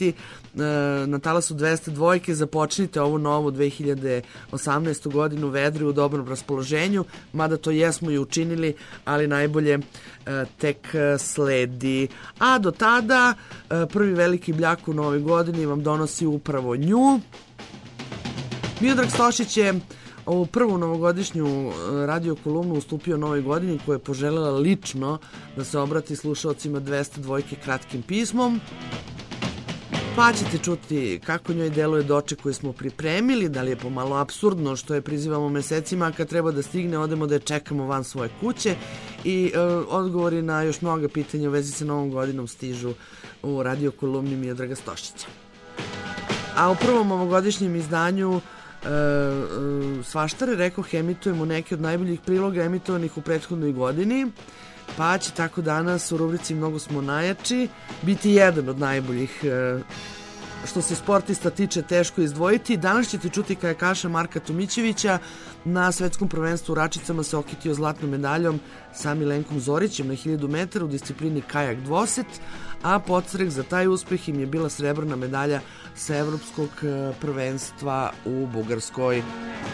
na talasu dvesta dvojke započnite ovu novu dve hiljade osamnaestu godinu vedri u dobrom raspoloženju, mada to jesmo i učinili, ali najbolje tek sledi. A do tada prvi veliki bljak u novoj godini vam donosi upravo nju. Miodrag Stošić je ovu prvu novogodišnju radio kolumnu ustupio novoj godini, koja je poželjela lično da se obrati slušalcima dvesta dvojke kratkim pismom. Pa ćete čuti kako njoj deluje doček koji smo pripremili, da li je pomalo apsurdno što je prizivamo mesecima, a kad treba da stigne odemo da je čekamo van svoje kuće, i e, odgovori na još mnoga pitanja u vezi sa novom godinom stižu u radio kolumni Miodraga Stošića. A u prvom ovogodišnjem izdanju E, e, Svaštare, rekoh, emitujemo neke od najboljih priloga emitovanih u prethodnoj godini, pa će tako danas u rubrici Mnogo smo najjači biti jedan od najboljih. E, što se sportista tiče, teško izdvojiti. Danas ćete čuti kajakaša Marka Tomićevića. Na svetskom prvenstvu u Račicama se okitio zlatnom medaljom sa Milenkom Zorićem na hiljadu metara u disciplini kajak dvoset, a podstrek za taj uspeh im je bila srebrna medalja sa evropskog prvenstva u Bugarskoj.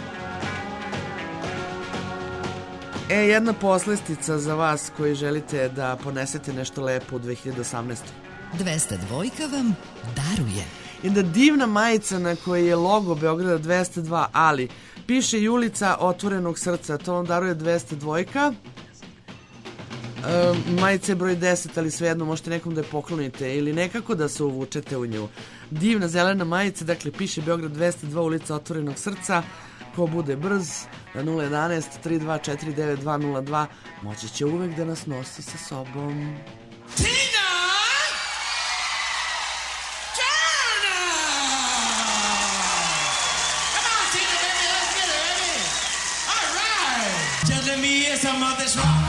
E, jedna poslestica za vas koji želite da ponesete nešto lepo u dve hiljade osamnaestoj. dvesta dvojka vam daruje. Jedna divna majica na kojoj je logo Beograda dvesta dva, ali piše i ulica otvorenog srca. To vam daruje dvesta dvojka. E, majica je broj deset, ali svejedno možete nekom da je poklonite ili nekako da se uvučete u nju. Divna zelena majica, dakle piše Beograd dvesta dva, ulica otvorenog srca. Ko bude brz na nula jedanaest tri dva četiri devet dva nula dva moći će uvek da nas nosi sa sobom. Tina! Turner! Come on, Tina, baby, let's get it, baby. All right. Just let me hear some of this rock.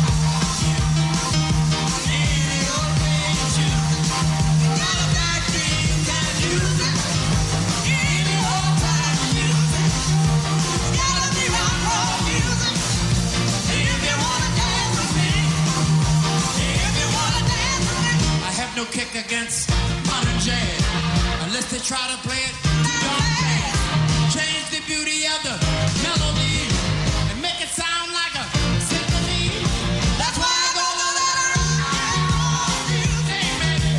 No kick against modern jazz unless they try to play it dark jazz. Change the beauty of the melody and make it sound like a symphony. That's why I go to that rock music, baby.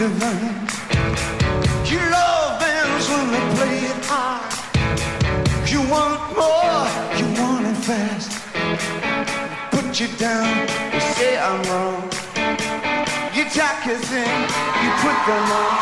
divine. You love bands when they play it hard. You want more, you want it fast. Put you down, you say I'm wrong. You talk your thing, you put them on.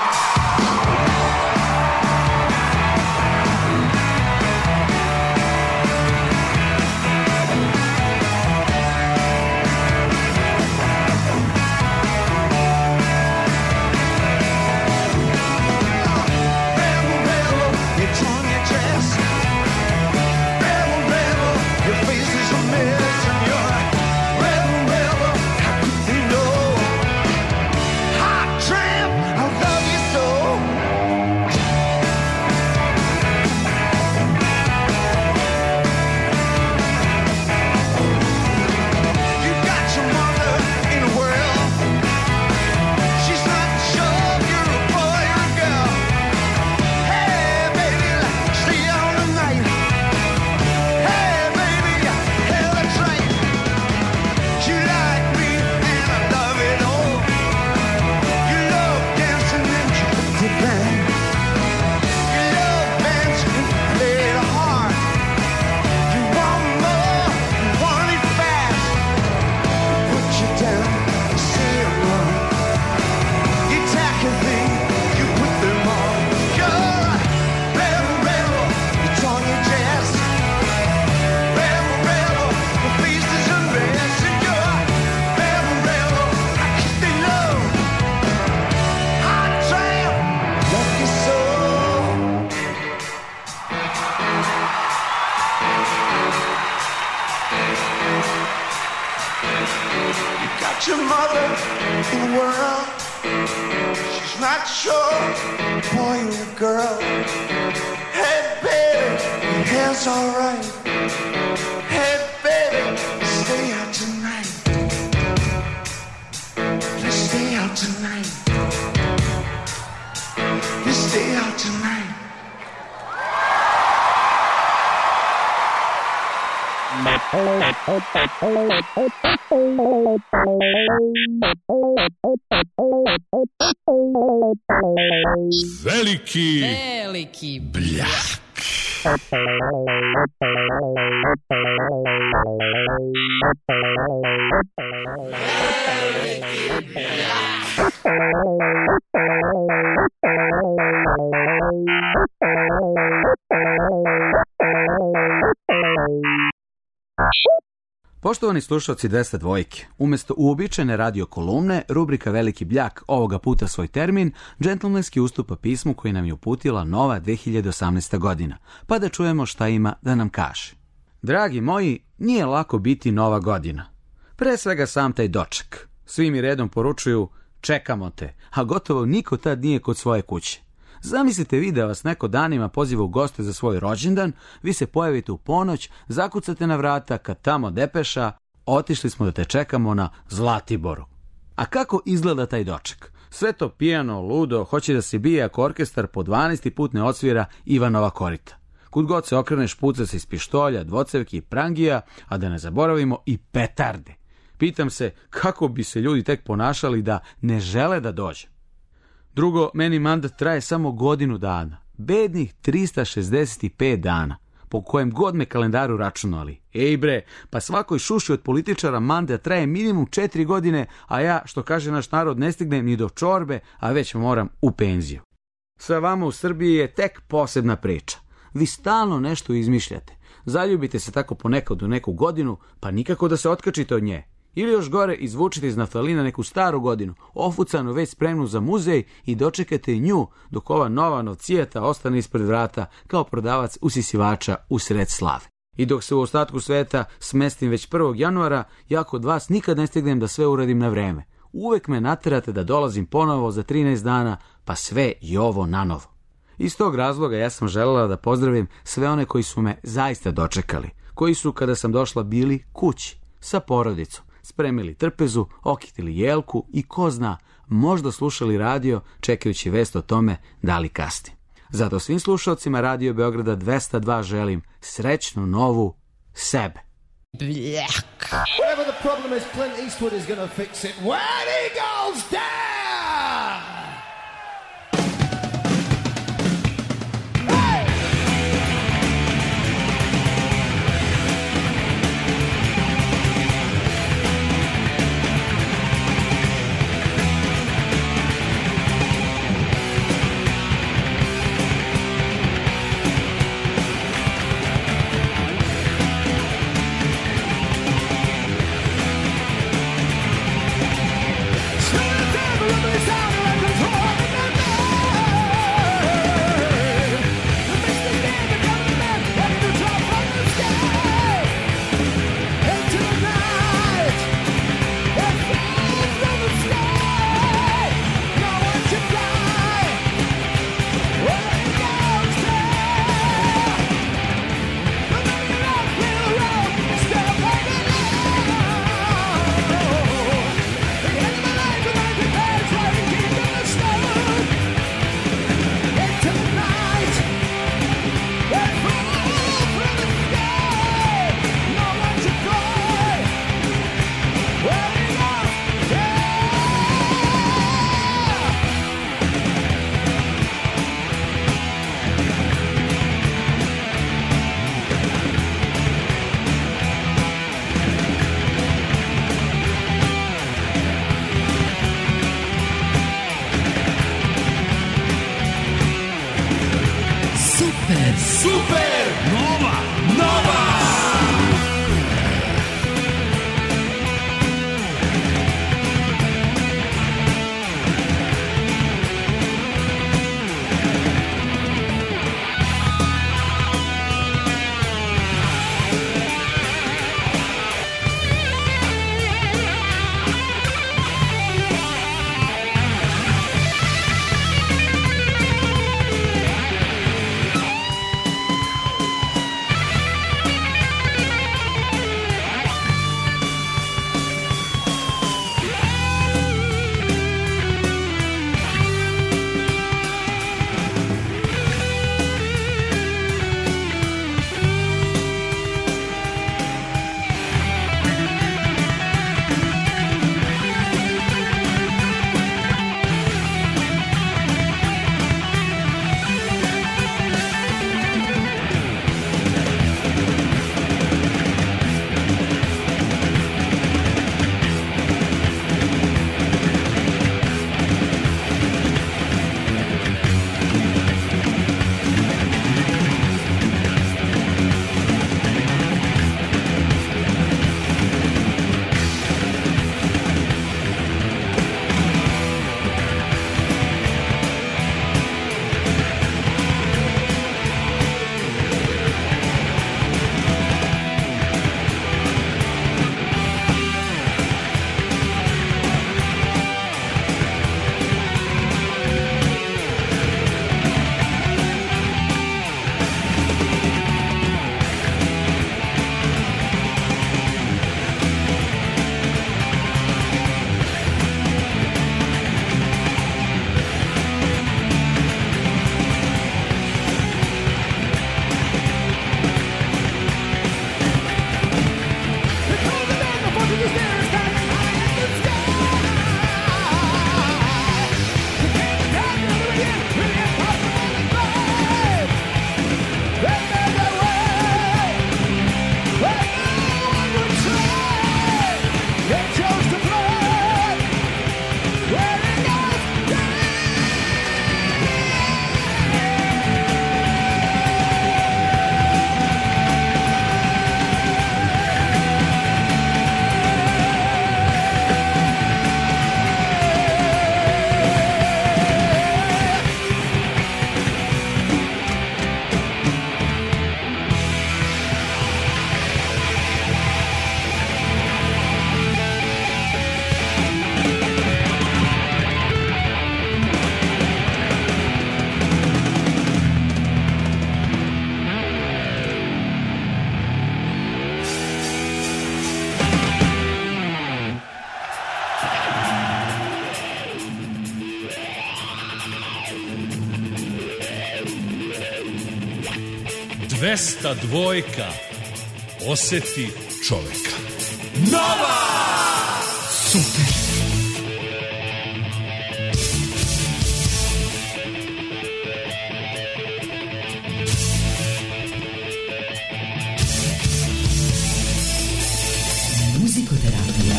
Your mother in the world, she's not sure, boy or girl. Hey baby, your hair's alright. Hey baby, stay out tonight. Let's stay out tonight. Let's stay out tonight. Veliki Veliki bljak. Poštovani slušalci dvesta dvojke, umjesto uobičajene radio kolumne, rubrika Veliki bljak ovoga puta svoj termin, džentlmenski ustupa pismu koji nam je uputila nova dve hiljade osamnaesta godina, pa da čujemo šta ima da nam kaže. Dragi moji, nije lako biti nova godina. Pre svega sam taj doček. Svi mi redom poručuju, čekamo te, a gotovo niko tad nije kod svoje kuće. Zamislite vi da vas neko danima poziva u goste za svoj rođendan, vi se pojavite u ponoć, zakucate na vrata, kad tamo depeša, otišli smo da te čekamo na Zlatiboru. A kako izgleda taj doček? Sve to pijano, ludo, hoće da se bije ako orkestar po dvanaesti put ne odsvira Ivanova korita. Kud god se okreneš puca se iz pištolja, dvocevki i prangija, a da ne zaboravimo i petarde. Pitam se kako bi se ljudi tek ponašali da ne žele da dođe. Drugo, meni mandat traje samo godinu dana. Bednih trista šezdeset pet dana. Po kojem god me kalendaru računali. Ej bre, pa svakoj šuši od političara mandat traje minimum četiri godine, a ja, što kaže naš narod, ne stignem ni do čorbe, a već moram u penziju. Sa vama u Srbiji je tek posebna priča. Vi stalno nešto izmišljate. Zaljubite se tako ponekad u neku godinu, pa nikako da se otkačite od nje. Ili još gore, izvučite iz naftalina neku staru godinu, ofucanu već spremnu za muzej i dočekate nju dok ova nova novcijeta ostane ispred vrata kao prodavac usisivača usred slave. I dok se u ostatku sveta smestim već prvog januara, ja kod vas nikad ne stignem da sve uradim na vreme. Uvek me naterate da dolazim ponovo za trinaest dana, pa sve i ovo nanovo. Iz tog razloga ja sam želela da pozdravim sve one koji su me zaista dočekali, koji su kada sam došla bili kući, sa porodicom, spremili trpezu, okitili jelku i ko zna, možda slušali radio čekajući vest o tome da li kasni. Zato svim slušalcima Radio Beograda dvesta dva želim srećnu novu sebe. Bljak. Whatever the problem is, Clint Eastwood is gonna fix it when he goes down. Super Nova Nova. dvesta dvojka. Oseti čoveka. Nova! Super! Muzikoterapija.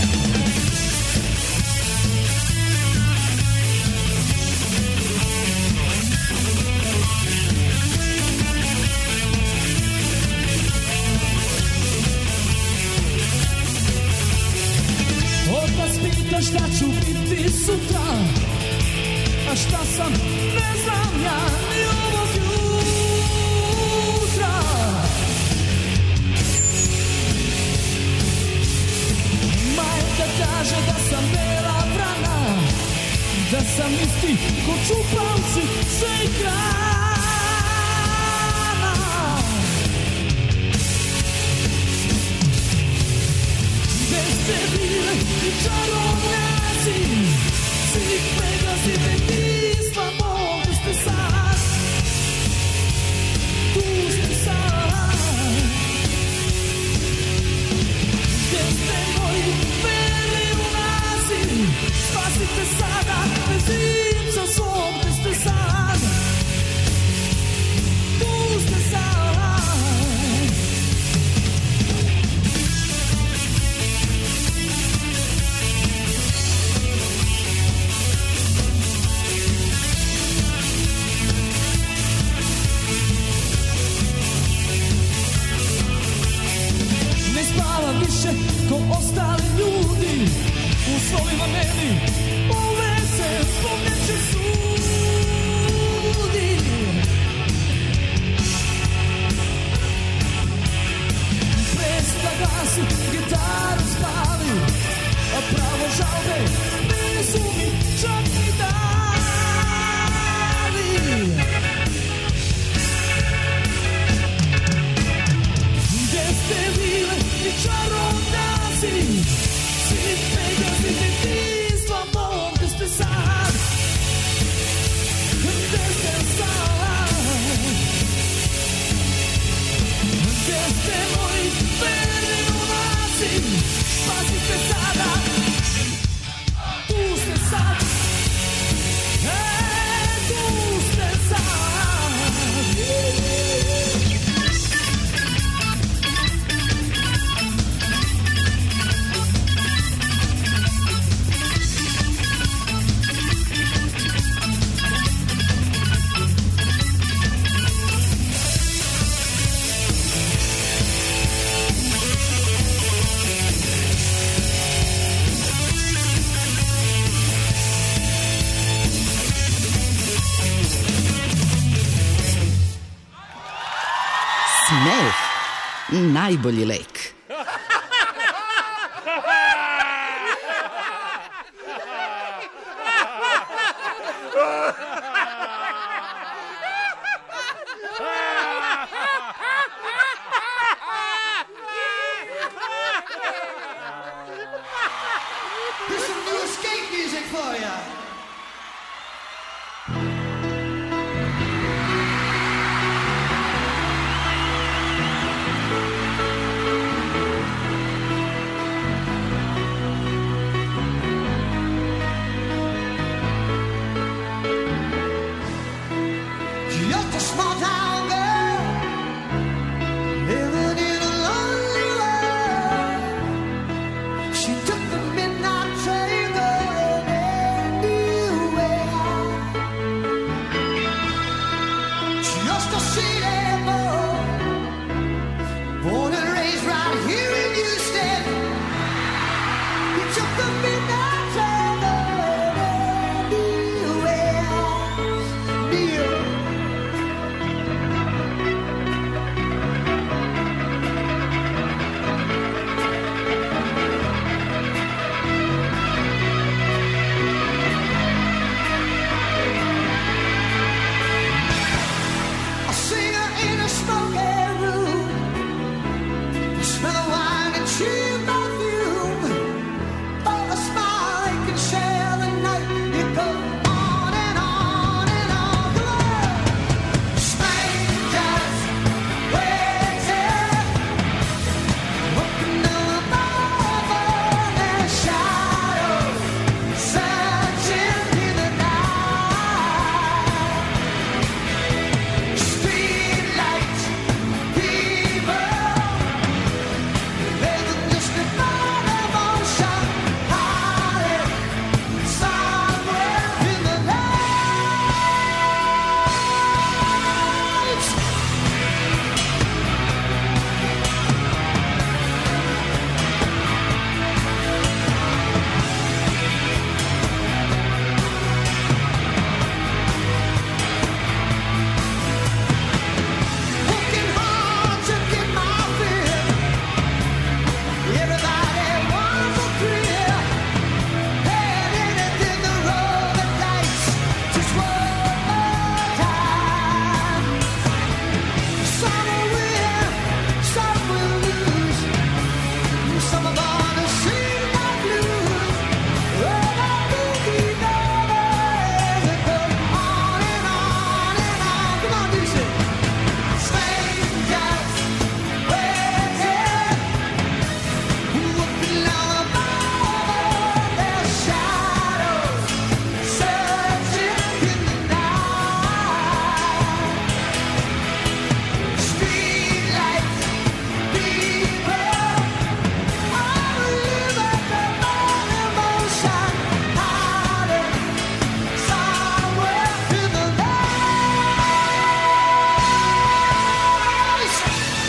Otac pita šta ću biti sutra, a šta sam ne znam ja ni ovog jutra. Majka kaže da sam bela vrana, da sam isti ko čupavci sa ekrana. Gde ste bile i čarovnjaci, svih Pegasi detinjstva, mog ste sad, tu ste sad. Gde ste moji verni junaci, spasite sada bezimca svog, gde ste sad, tu ste sad. Smeh, najbolji lek. There's some new escape music for ya. Just a small town girl living in a lonely world. She took the midnight train going anywhere. Just a city boy, born and raised right here in Houston. He took the midnight train going anywhere. Near. A singer in a smoky room, the smell of wine and cheap perfume. Oh, a smile they can share the night. You go on and on and on. Come on, strangers waiting, walking down the boulevard, their shadows searching in the night. Street lights, people, there's just a thought of ocean hiding somewhere in the lights. Working hard to get my fill. Everybody wants a thrill. Had anything to roll the dice just one more time. Some will win, some will lose. Some are gonna sing the blues. Well, I boogie numbers that go on and on and on. Come on, do it. Strangers waiting, walking down the boulevard, their shadows searching in the night. Street lights, people, all live at the bottom ocean, hiding somewhere in the lights.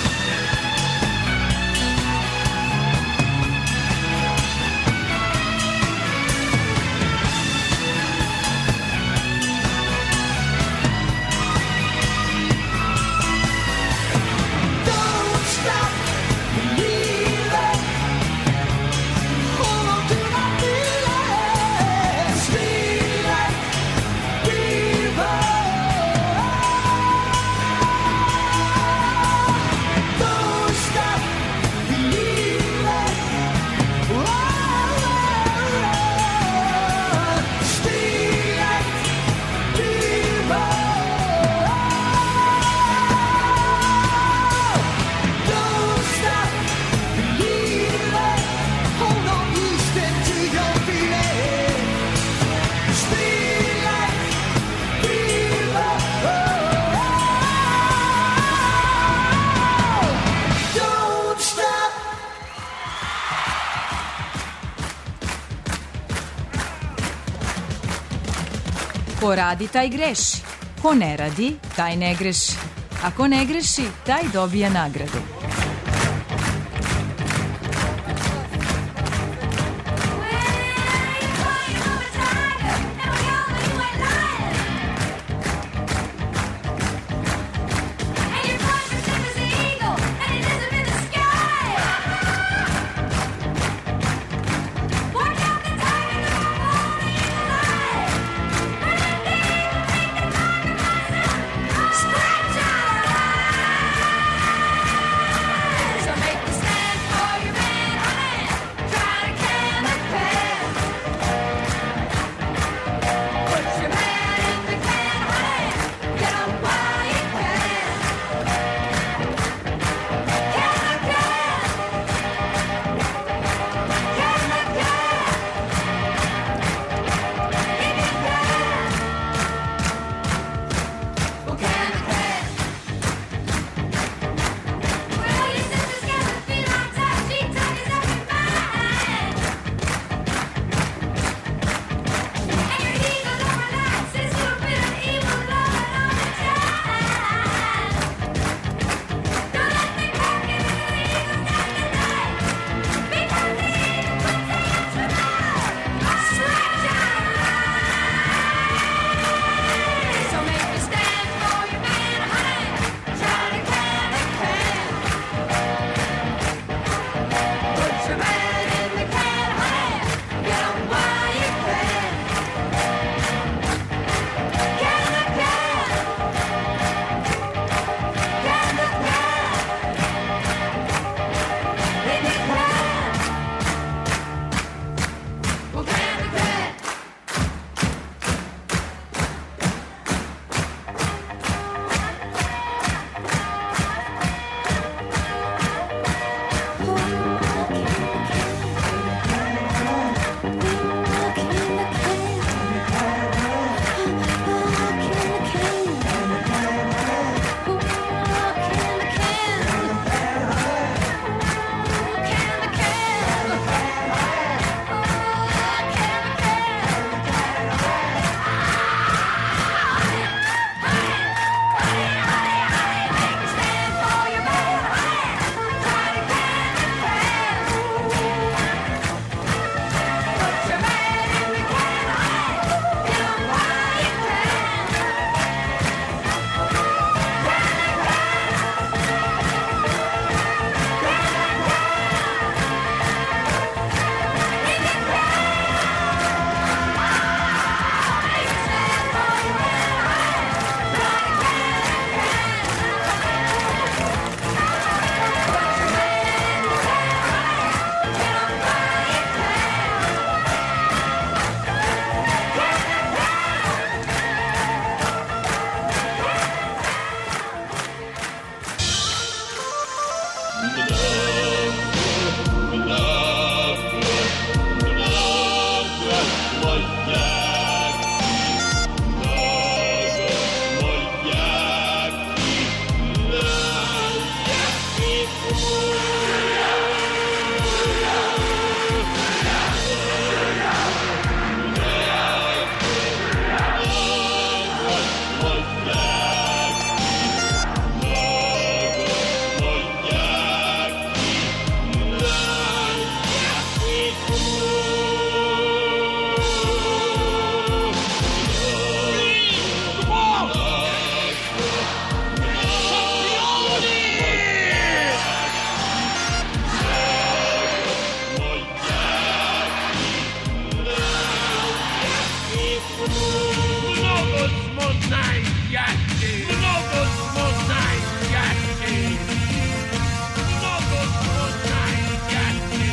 Don't stop believing. Hold on to that feeling. Street light, people. Don't stop believing. Street light, people. Don't stop believing. Hold on, Houston, to your feeling. Street light, people. Don't stop. Ko radi, taj greši. Ko ne radi, taj ne greši. A ko ne greši, taj dobija nagradu. And your Mnogo smo najjači, mnogo smo najjači, mnogo smo najjači.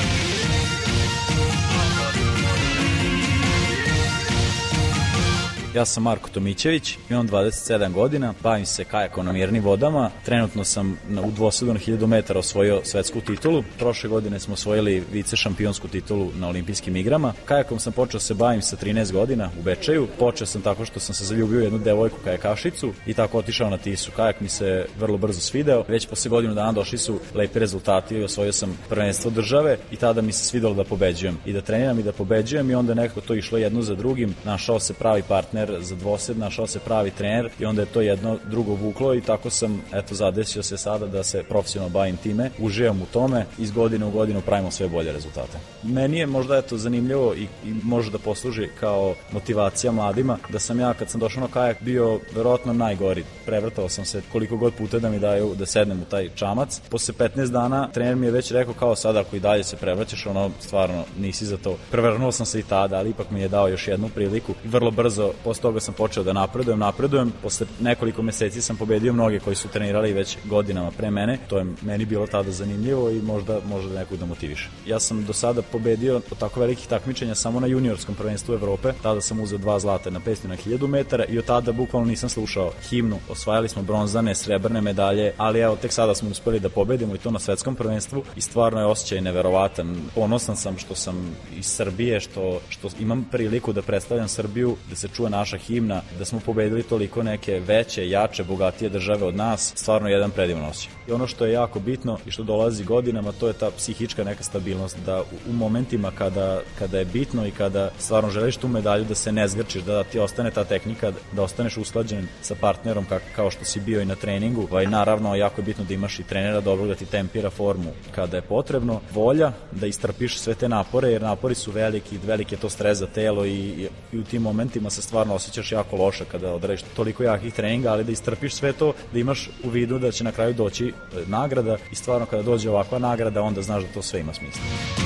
Ja sam Marko Tomićević, imam dvadeset sedam godina, bavim se kajakom na mirnim vodama. Trenutno sam u dvosedu na hiljadu metara osvojio svetsku titulu. Prošle godine smo osvojili vice šampionsku titulu na olimpijskim igrama. Kajakom sam počeo se bavim sa trinaest godina u Bečeju. Počeo sam tako što sam se zaljubio u jednu devojku kajakašicu i tako otišao na Tisu. Kajak mi se vrlo brzo svideo. Već posle godinu dana došli su lepi rezultati i osvojio sam prvenstvo države i tada mi se svidelo da pobeđujem i da treniram i da pobeđujem i onda nekako to išlo jedno za drugim. Našao se pravi partner za dvosed, našao se pravi trener i onda je to jedno drugo vuklo i tako sam, eto, zadesio se sada da se profesionalno bavim time, uživam u tome, iz godine u godinu pravimo sve bolje rezultate. Meni je možda, eto, zanimljivo i, i može da posluži kao motivacija mladima, da sam ja kad sam došao na kajak bio verovatno najgori. Prevrtao sam se koliko god puta da mi daju da sednem u taj čamac. Posle petnaest dana trener mi je već rekao kao sada ako i dalje se prevraćaš, ono, stvarno nisi za to. Prevrnuo sam se i tada, ali ipak mi je dao još jednu priliku i vrlo brzo posle toga sam počeo da napredujem, napredujem. Posle nekoliko meseci sam pobedio mnoge koji su trenirali već godinama pre mene. To je meni bilo tada zanimljivo i možda može da nekog da motiviše. Ja sam do sada pobedio od tako velikih takmičenja samo na juniorskom prvenstvu Evrope. Tada sam uzeo dva zlata na petsto na hiljadu metara i od tada bukvalno nisam slušao himnu. Osvajali smo bronzane, srebrne medalje, ali evo tek sada smo uspeli da pobedimo i to na svetskom prvenstvu i stvarno je osjećaj neverovatan. Ponosan sam što sam iz Srbije, što, što imam priliku da predstavljam Srbiju, da se čuje naša himna, da smo pobedili toliko neke veće, jače, bogatije države od nas, stvarno jedan predivan osjećaj. I ono što je jako bitno i što dolazi godinama, to je ta psihička neka stabilnost, da u, u momentima kada, kada je bitno i kada stvarno želiš tu medalju, da se ne zgrčiš, da ti ostane ta tehnika, da ostaneš usklađen sa partnerom ka, kao što si bio i na treningu. I naravno, jako je bitno da imaš i trenera dobro da ti tempira formu kada je potrebno, volja da istrpiš sve te napore, jer napori su veliki, veliki je to stres za telo i, i, i u tim momentima se stvarno osjećaš jako loše kada odradiš toliko jakih treninga, ali da istrpiš sve to, da imaš u vidu da će na kraju doći nagrada i stvarno kada dođe ovakva nagrada, onda znaš da to sve ima smisla.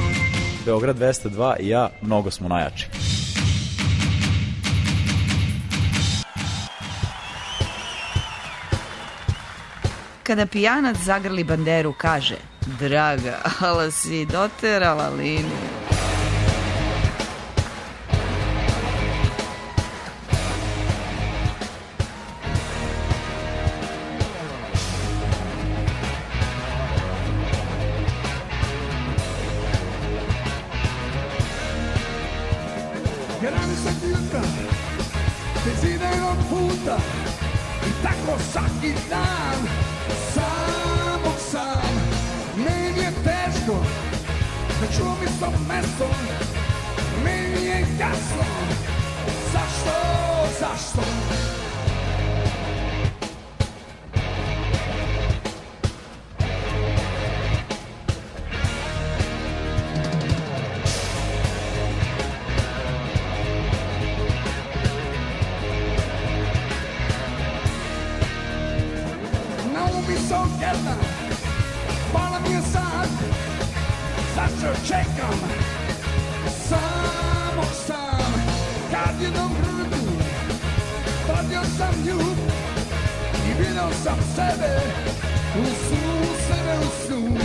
Beograd dvesta dva i ja mnogo smo najjači. Kada pijanac zagrli banderu kaže: draga, ala si doterala liniju. Grani se jutra, bez idejnog puta i tako svaki dan, samo sam. Meni je teško da čuvam isto mesto, meni je jasno zašto, zašto. Pala mi je sad, zašto čekam, samo sam. Kad jednom vrtu, vodio sam nju i vidio sam sebe u snu, sebe u snu.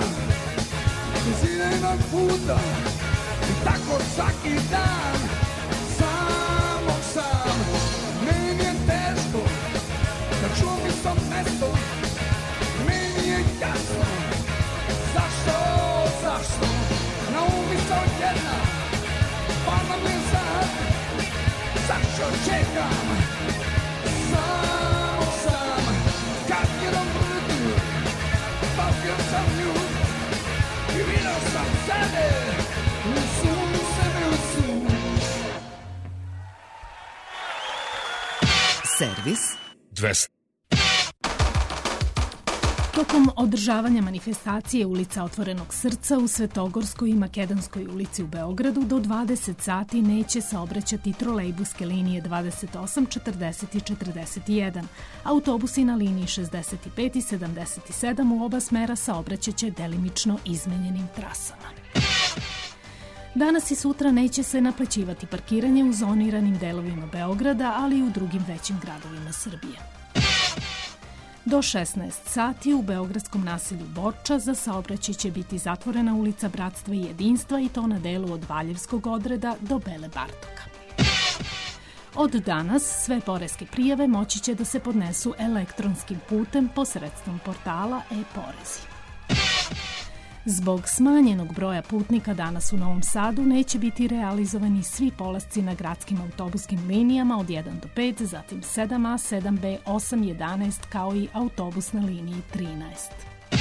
iz idejnog puta i tako svaki dan. Samo sam, meni je teško da čuvam sam mesto. Meni je jasno zašto, zašto na umi sam jedna, pa nam je sad, zašto čekam. Samo sam, kad jedan vrtu, pazio sam nju i vidio sam sebe, u sum, sebe u sum. Servis dvesta. Tokom održavanja manifestacije Ulica Otvorenog srca u Svetogorskoj i Makedanskoj ulici u Beogradu do dvadeset sati neće saobraćati trolejbuske linije dvadeset osam, četrdeset i četrdeset jedan. Autobusi na liniji šezdeset pet i sedamdeset sedam u oba smera saobraćaće delimično izmenjenim trasama. Danas i sutra neće se naplaćivati parkiranje u zoniranim delovima Beograda, ali i u drugim većim gradovima Srbije. Do šesnaest sati u beogradskom naselju Borča za saobraćaj će biti zatvorena ulica Bratstva i jedinstva i to na delu od Valjevskog odreda do Bele Bartoka. Od danas sve poreske prijave moći će da se podnesu elektronskim putem posredstvom portala e-porezi. Zbog smanjenog broja putnika danas u Novom Sadu neće biti realizovani svi polasci na gradskim autobuskim linijama od jedan do pet, zatim sedam A, sedam B, osam, jedanaest kao i autobus na liniji trinaest.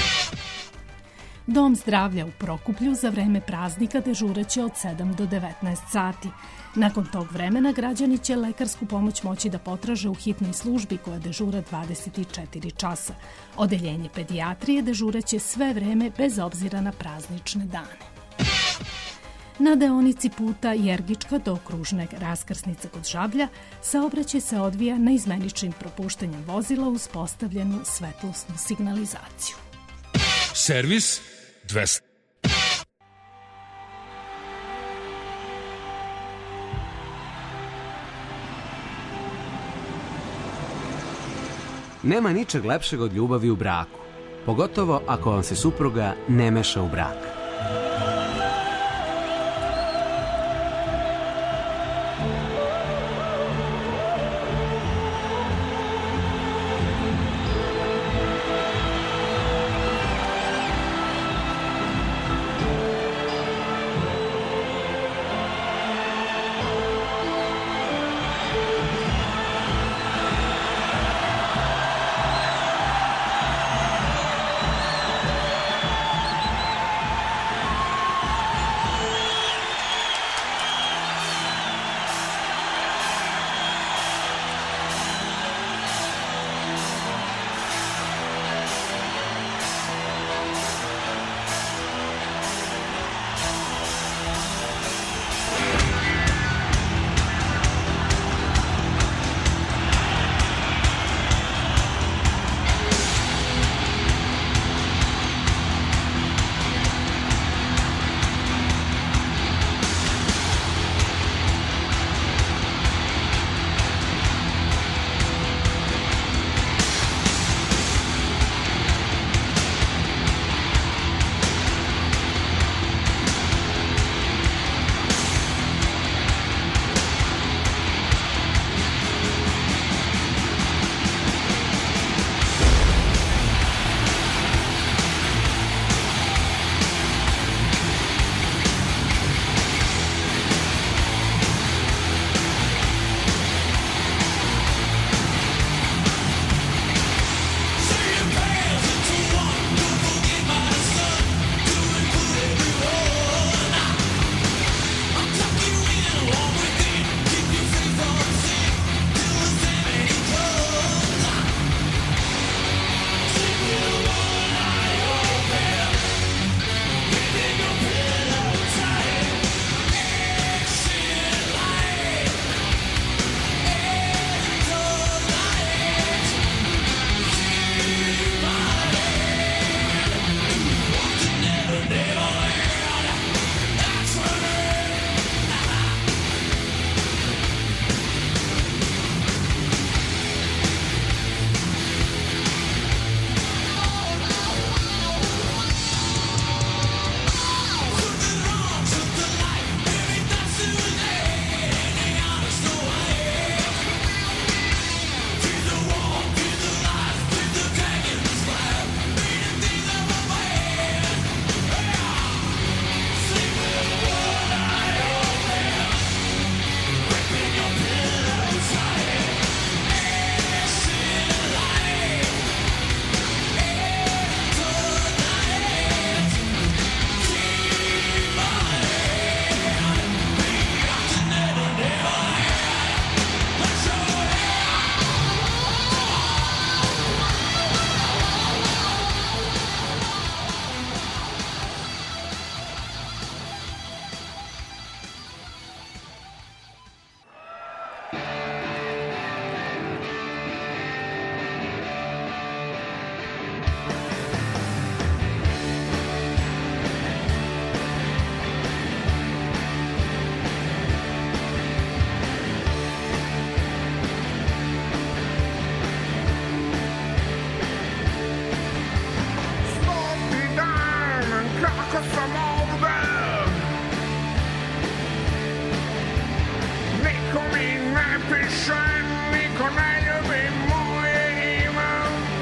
Dom zdravlja u Prokuplju za vreme praznika dežuraće od sedam do devetnaest sati. Nakon tog vremena građani će lekarsku pomoć moći da potraže u hitnoj službi koja dežura dvadeset četiri časa. Odeljenje pedijatrije dežuraće sve vreme bez obzira na praznične dane. Na deonici puta Jergička do kružne raskrsnice kod Žablja saobraćaj se odvija na izmeničnim propuštanjem vozila uz postavljenu svetlosnu signalizaciju. Servis dvesta. Nema ničeg lepšeg od ljubavi u braku, pogotovo ako vam se supruga ne meša u brak. kako sam ovde. Niko mi ne piše, niko ne ljubi moje ime.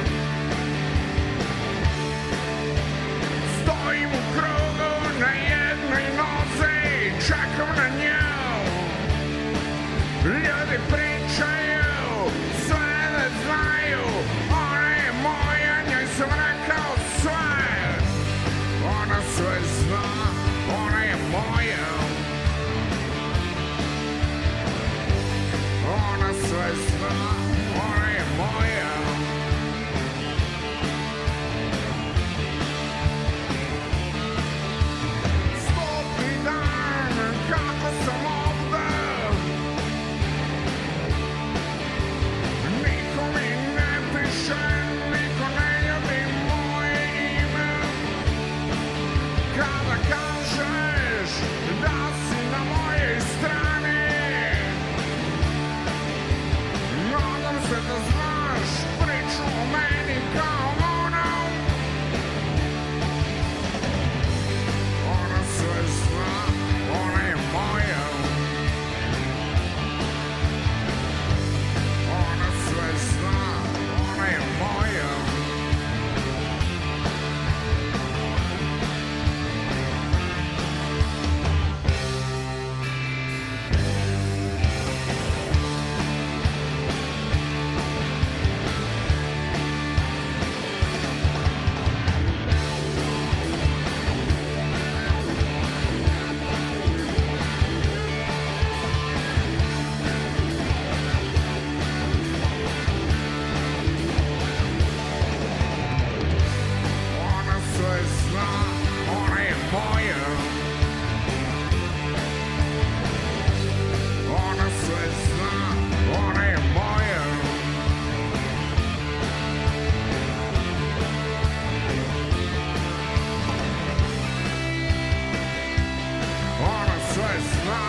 Stojim u krugu na jednoj nozi, čekam na nju. Ljudi pričaju, sve da znaju, ona je moja, njoj sam rekao sve. Ona sve zna, ona je moja. Ona sve zna, ona je moja. Stoti dan, kako sam ovde. Niko mi ne piše, niko ne ljubi moje ime. Kada kažeš da si na mojej strani, nadam se da znaš priču o meni kao ona. Ona sve zna, ona je moja. Ona sve zna, ona je moja. Ona sve zna, ona je moja. Ona sve zna, ona je moja. Ona sve zna.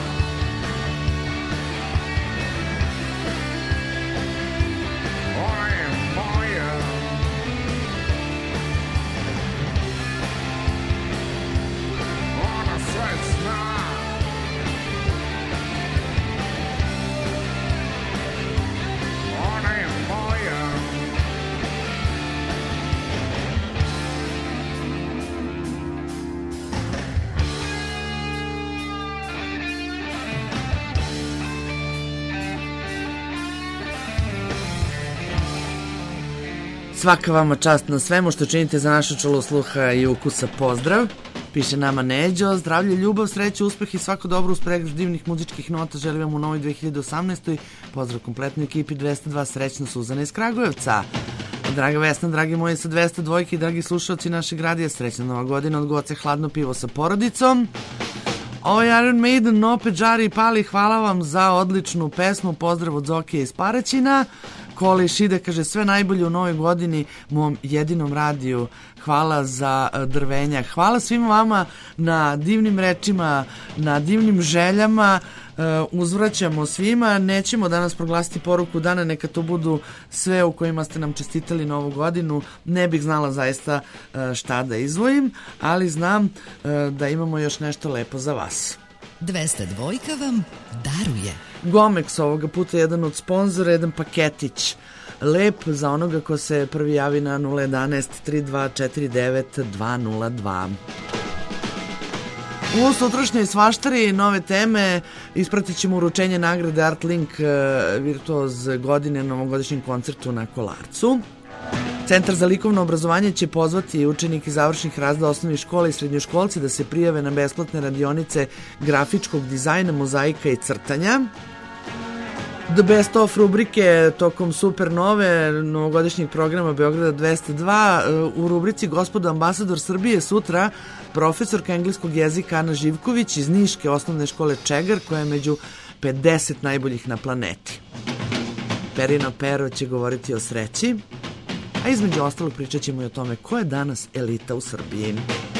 Ona je moja. Ona sve zna. Ona je moja. Svaka vama čast na svemu što činite za našu čulo sluha i ukusa. Pozdrav. Piše nama Neđo. Zdravlje, ljubav, sreću, uspeh i svako dobro uz pregrš divnih muzičkih nota. Želim vam u novoj dve hiljade osamnaestoj. Pozdrav kompletnoj ekipi dvesta dva. Srećno, Suzana iz Kragujevca. Draga Vesna, dragi moji sa dvesta dva i dragi slušalci našeg radija, srećna nova godina od Goce, hladno pivo sa porodicom. Ovo je Iron Maiden, No Peđari i Pali, hvala vam za odličnu pesmu. Pozdrav od Zokija iz Paraćina. Koli Šide kaže sve najbolje u novoj godini mom jedinom radiju. Hvala za drvenja. Hvala svima vama na divnim rečima, na divnim željama. Uzvraćamo svima. Nećemo danas proglasiti poruku dana, neka to budu sve u kojima ste nam čestitali novu godinu. Ne bih znala zaista šta da izvojim, ali znam da imamo još nešto lepo za vas. dvesta dva vam daruje. Gomex ovoga puta jedan od sponzora, jedan paketić lep za onoga ko se prvi javi na nula jedanaest tri dva četiri devet dva nula dva. U sutrašnjoj svaštari nove teme ispratit ćemo uručenje nagrade Artlink Virtuoz godine na novogodišnjem koncertu na Kolarcu. Centar za likovno obrazovanje će pozvati učenike završnih razreda osnovnih škola i srednjoškolci da se prijave na besplatne radionice grafičkog dizajna, mozaika i crtanja. The Best of rubrike tokom Supernove novogodišnjeg programa Beograda dvesta dva. U rubrici Gospodo ambasador Srbije sutra profesorka engleskog jezika Ana Živković iz Niške osnovne škole Čegar, koja je među pedeset najboljih na planeti. Perino Pero će govoriti o sreći, a između ostalog pričat ćemo i o tome ko je danas elita u Srbiji.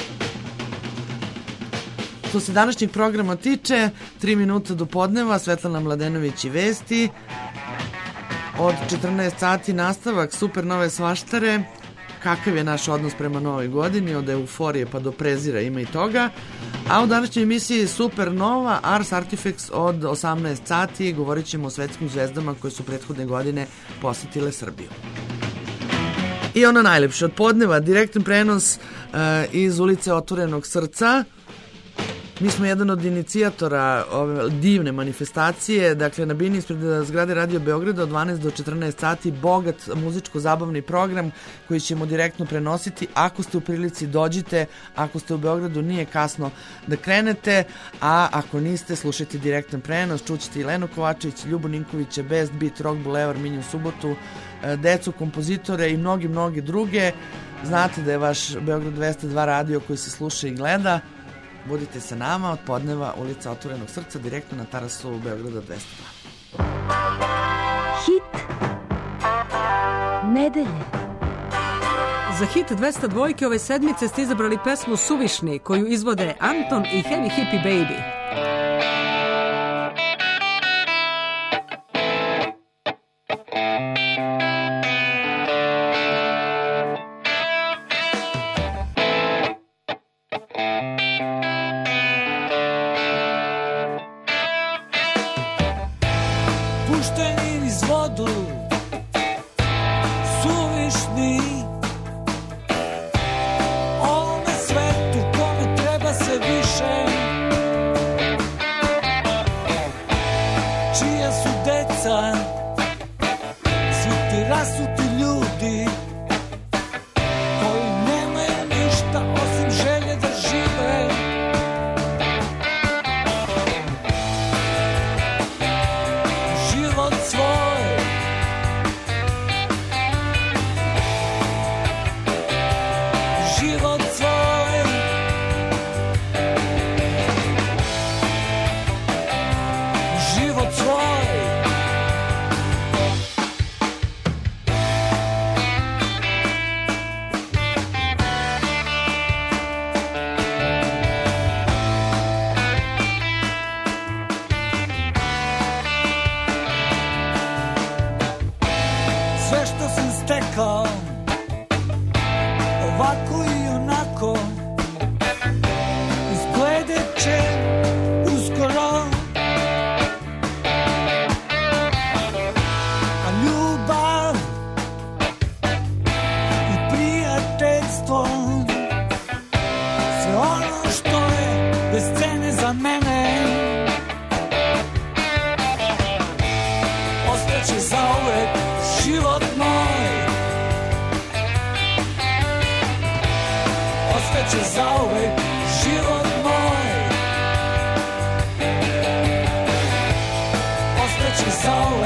Što se današnjeg programa tiče, tri minuta do podneva, Svetlana Mladenović i vesti. Od četrnaest sati nastavak Supernove svaštare, kakav je naš odnos prema novoj godini, od euforije pa do prezira, ima i toga. A u današnjoj emisiji Supernova, Ars Artifacts od osamnaest sati, govorit ćemo o svetskim zvezdama koje su prethodne godine posjetile Srbiju. I ono najlepše od podneva, direktan prenos uh, iz ulice Otvorenog srca. Mi smo jedan od inicijatora ove divne manifestacije, dakle na bini ispred zgrade Radio Beograda od dvanaest do četrnaest sati, bogat muzičko-zabavni program koji ćemo direktno prenositi. Ako ste u prilici, dođite, ako ste u Beogradu nije kasno da krenete, a ako niste, slušajte direktan prenos, čućete i Lenu Kovačević, Ljubu Ninkovića, Best Beat, Rock Bulevar, Minju Subotu, decu, kompozitore i mnogi, mnogi druge. Znate da je vaš Beograd dvesta dva radio koji se sluša i gleda. Budite sa nama od podneva, ulica Otvorenog srca, direktno na tarasu Beograda dvesta dva. Hit nedelje. Za hit dvesta dva ove sedmice ste izabrali pesmu Suvišni, koju izvode Anton i Heavy Hippie Baby. Zauvek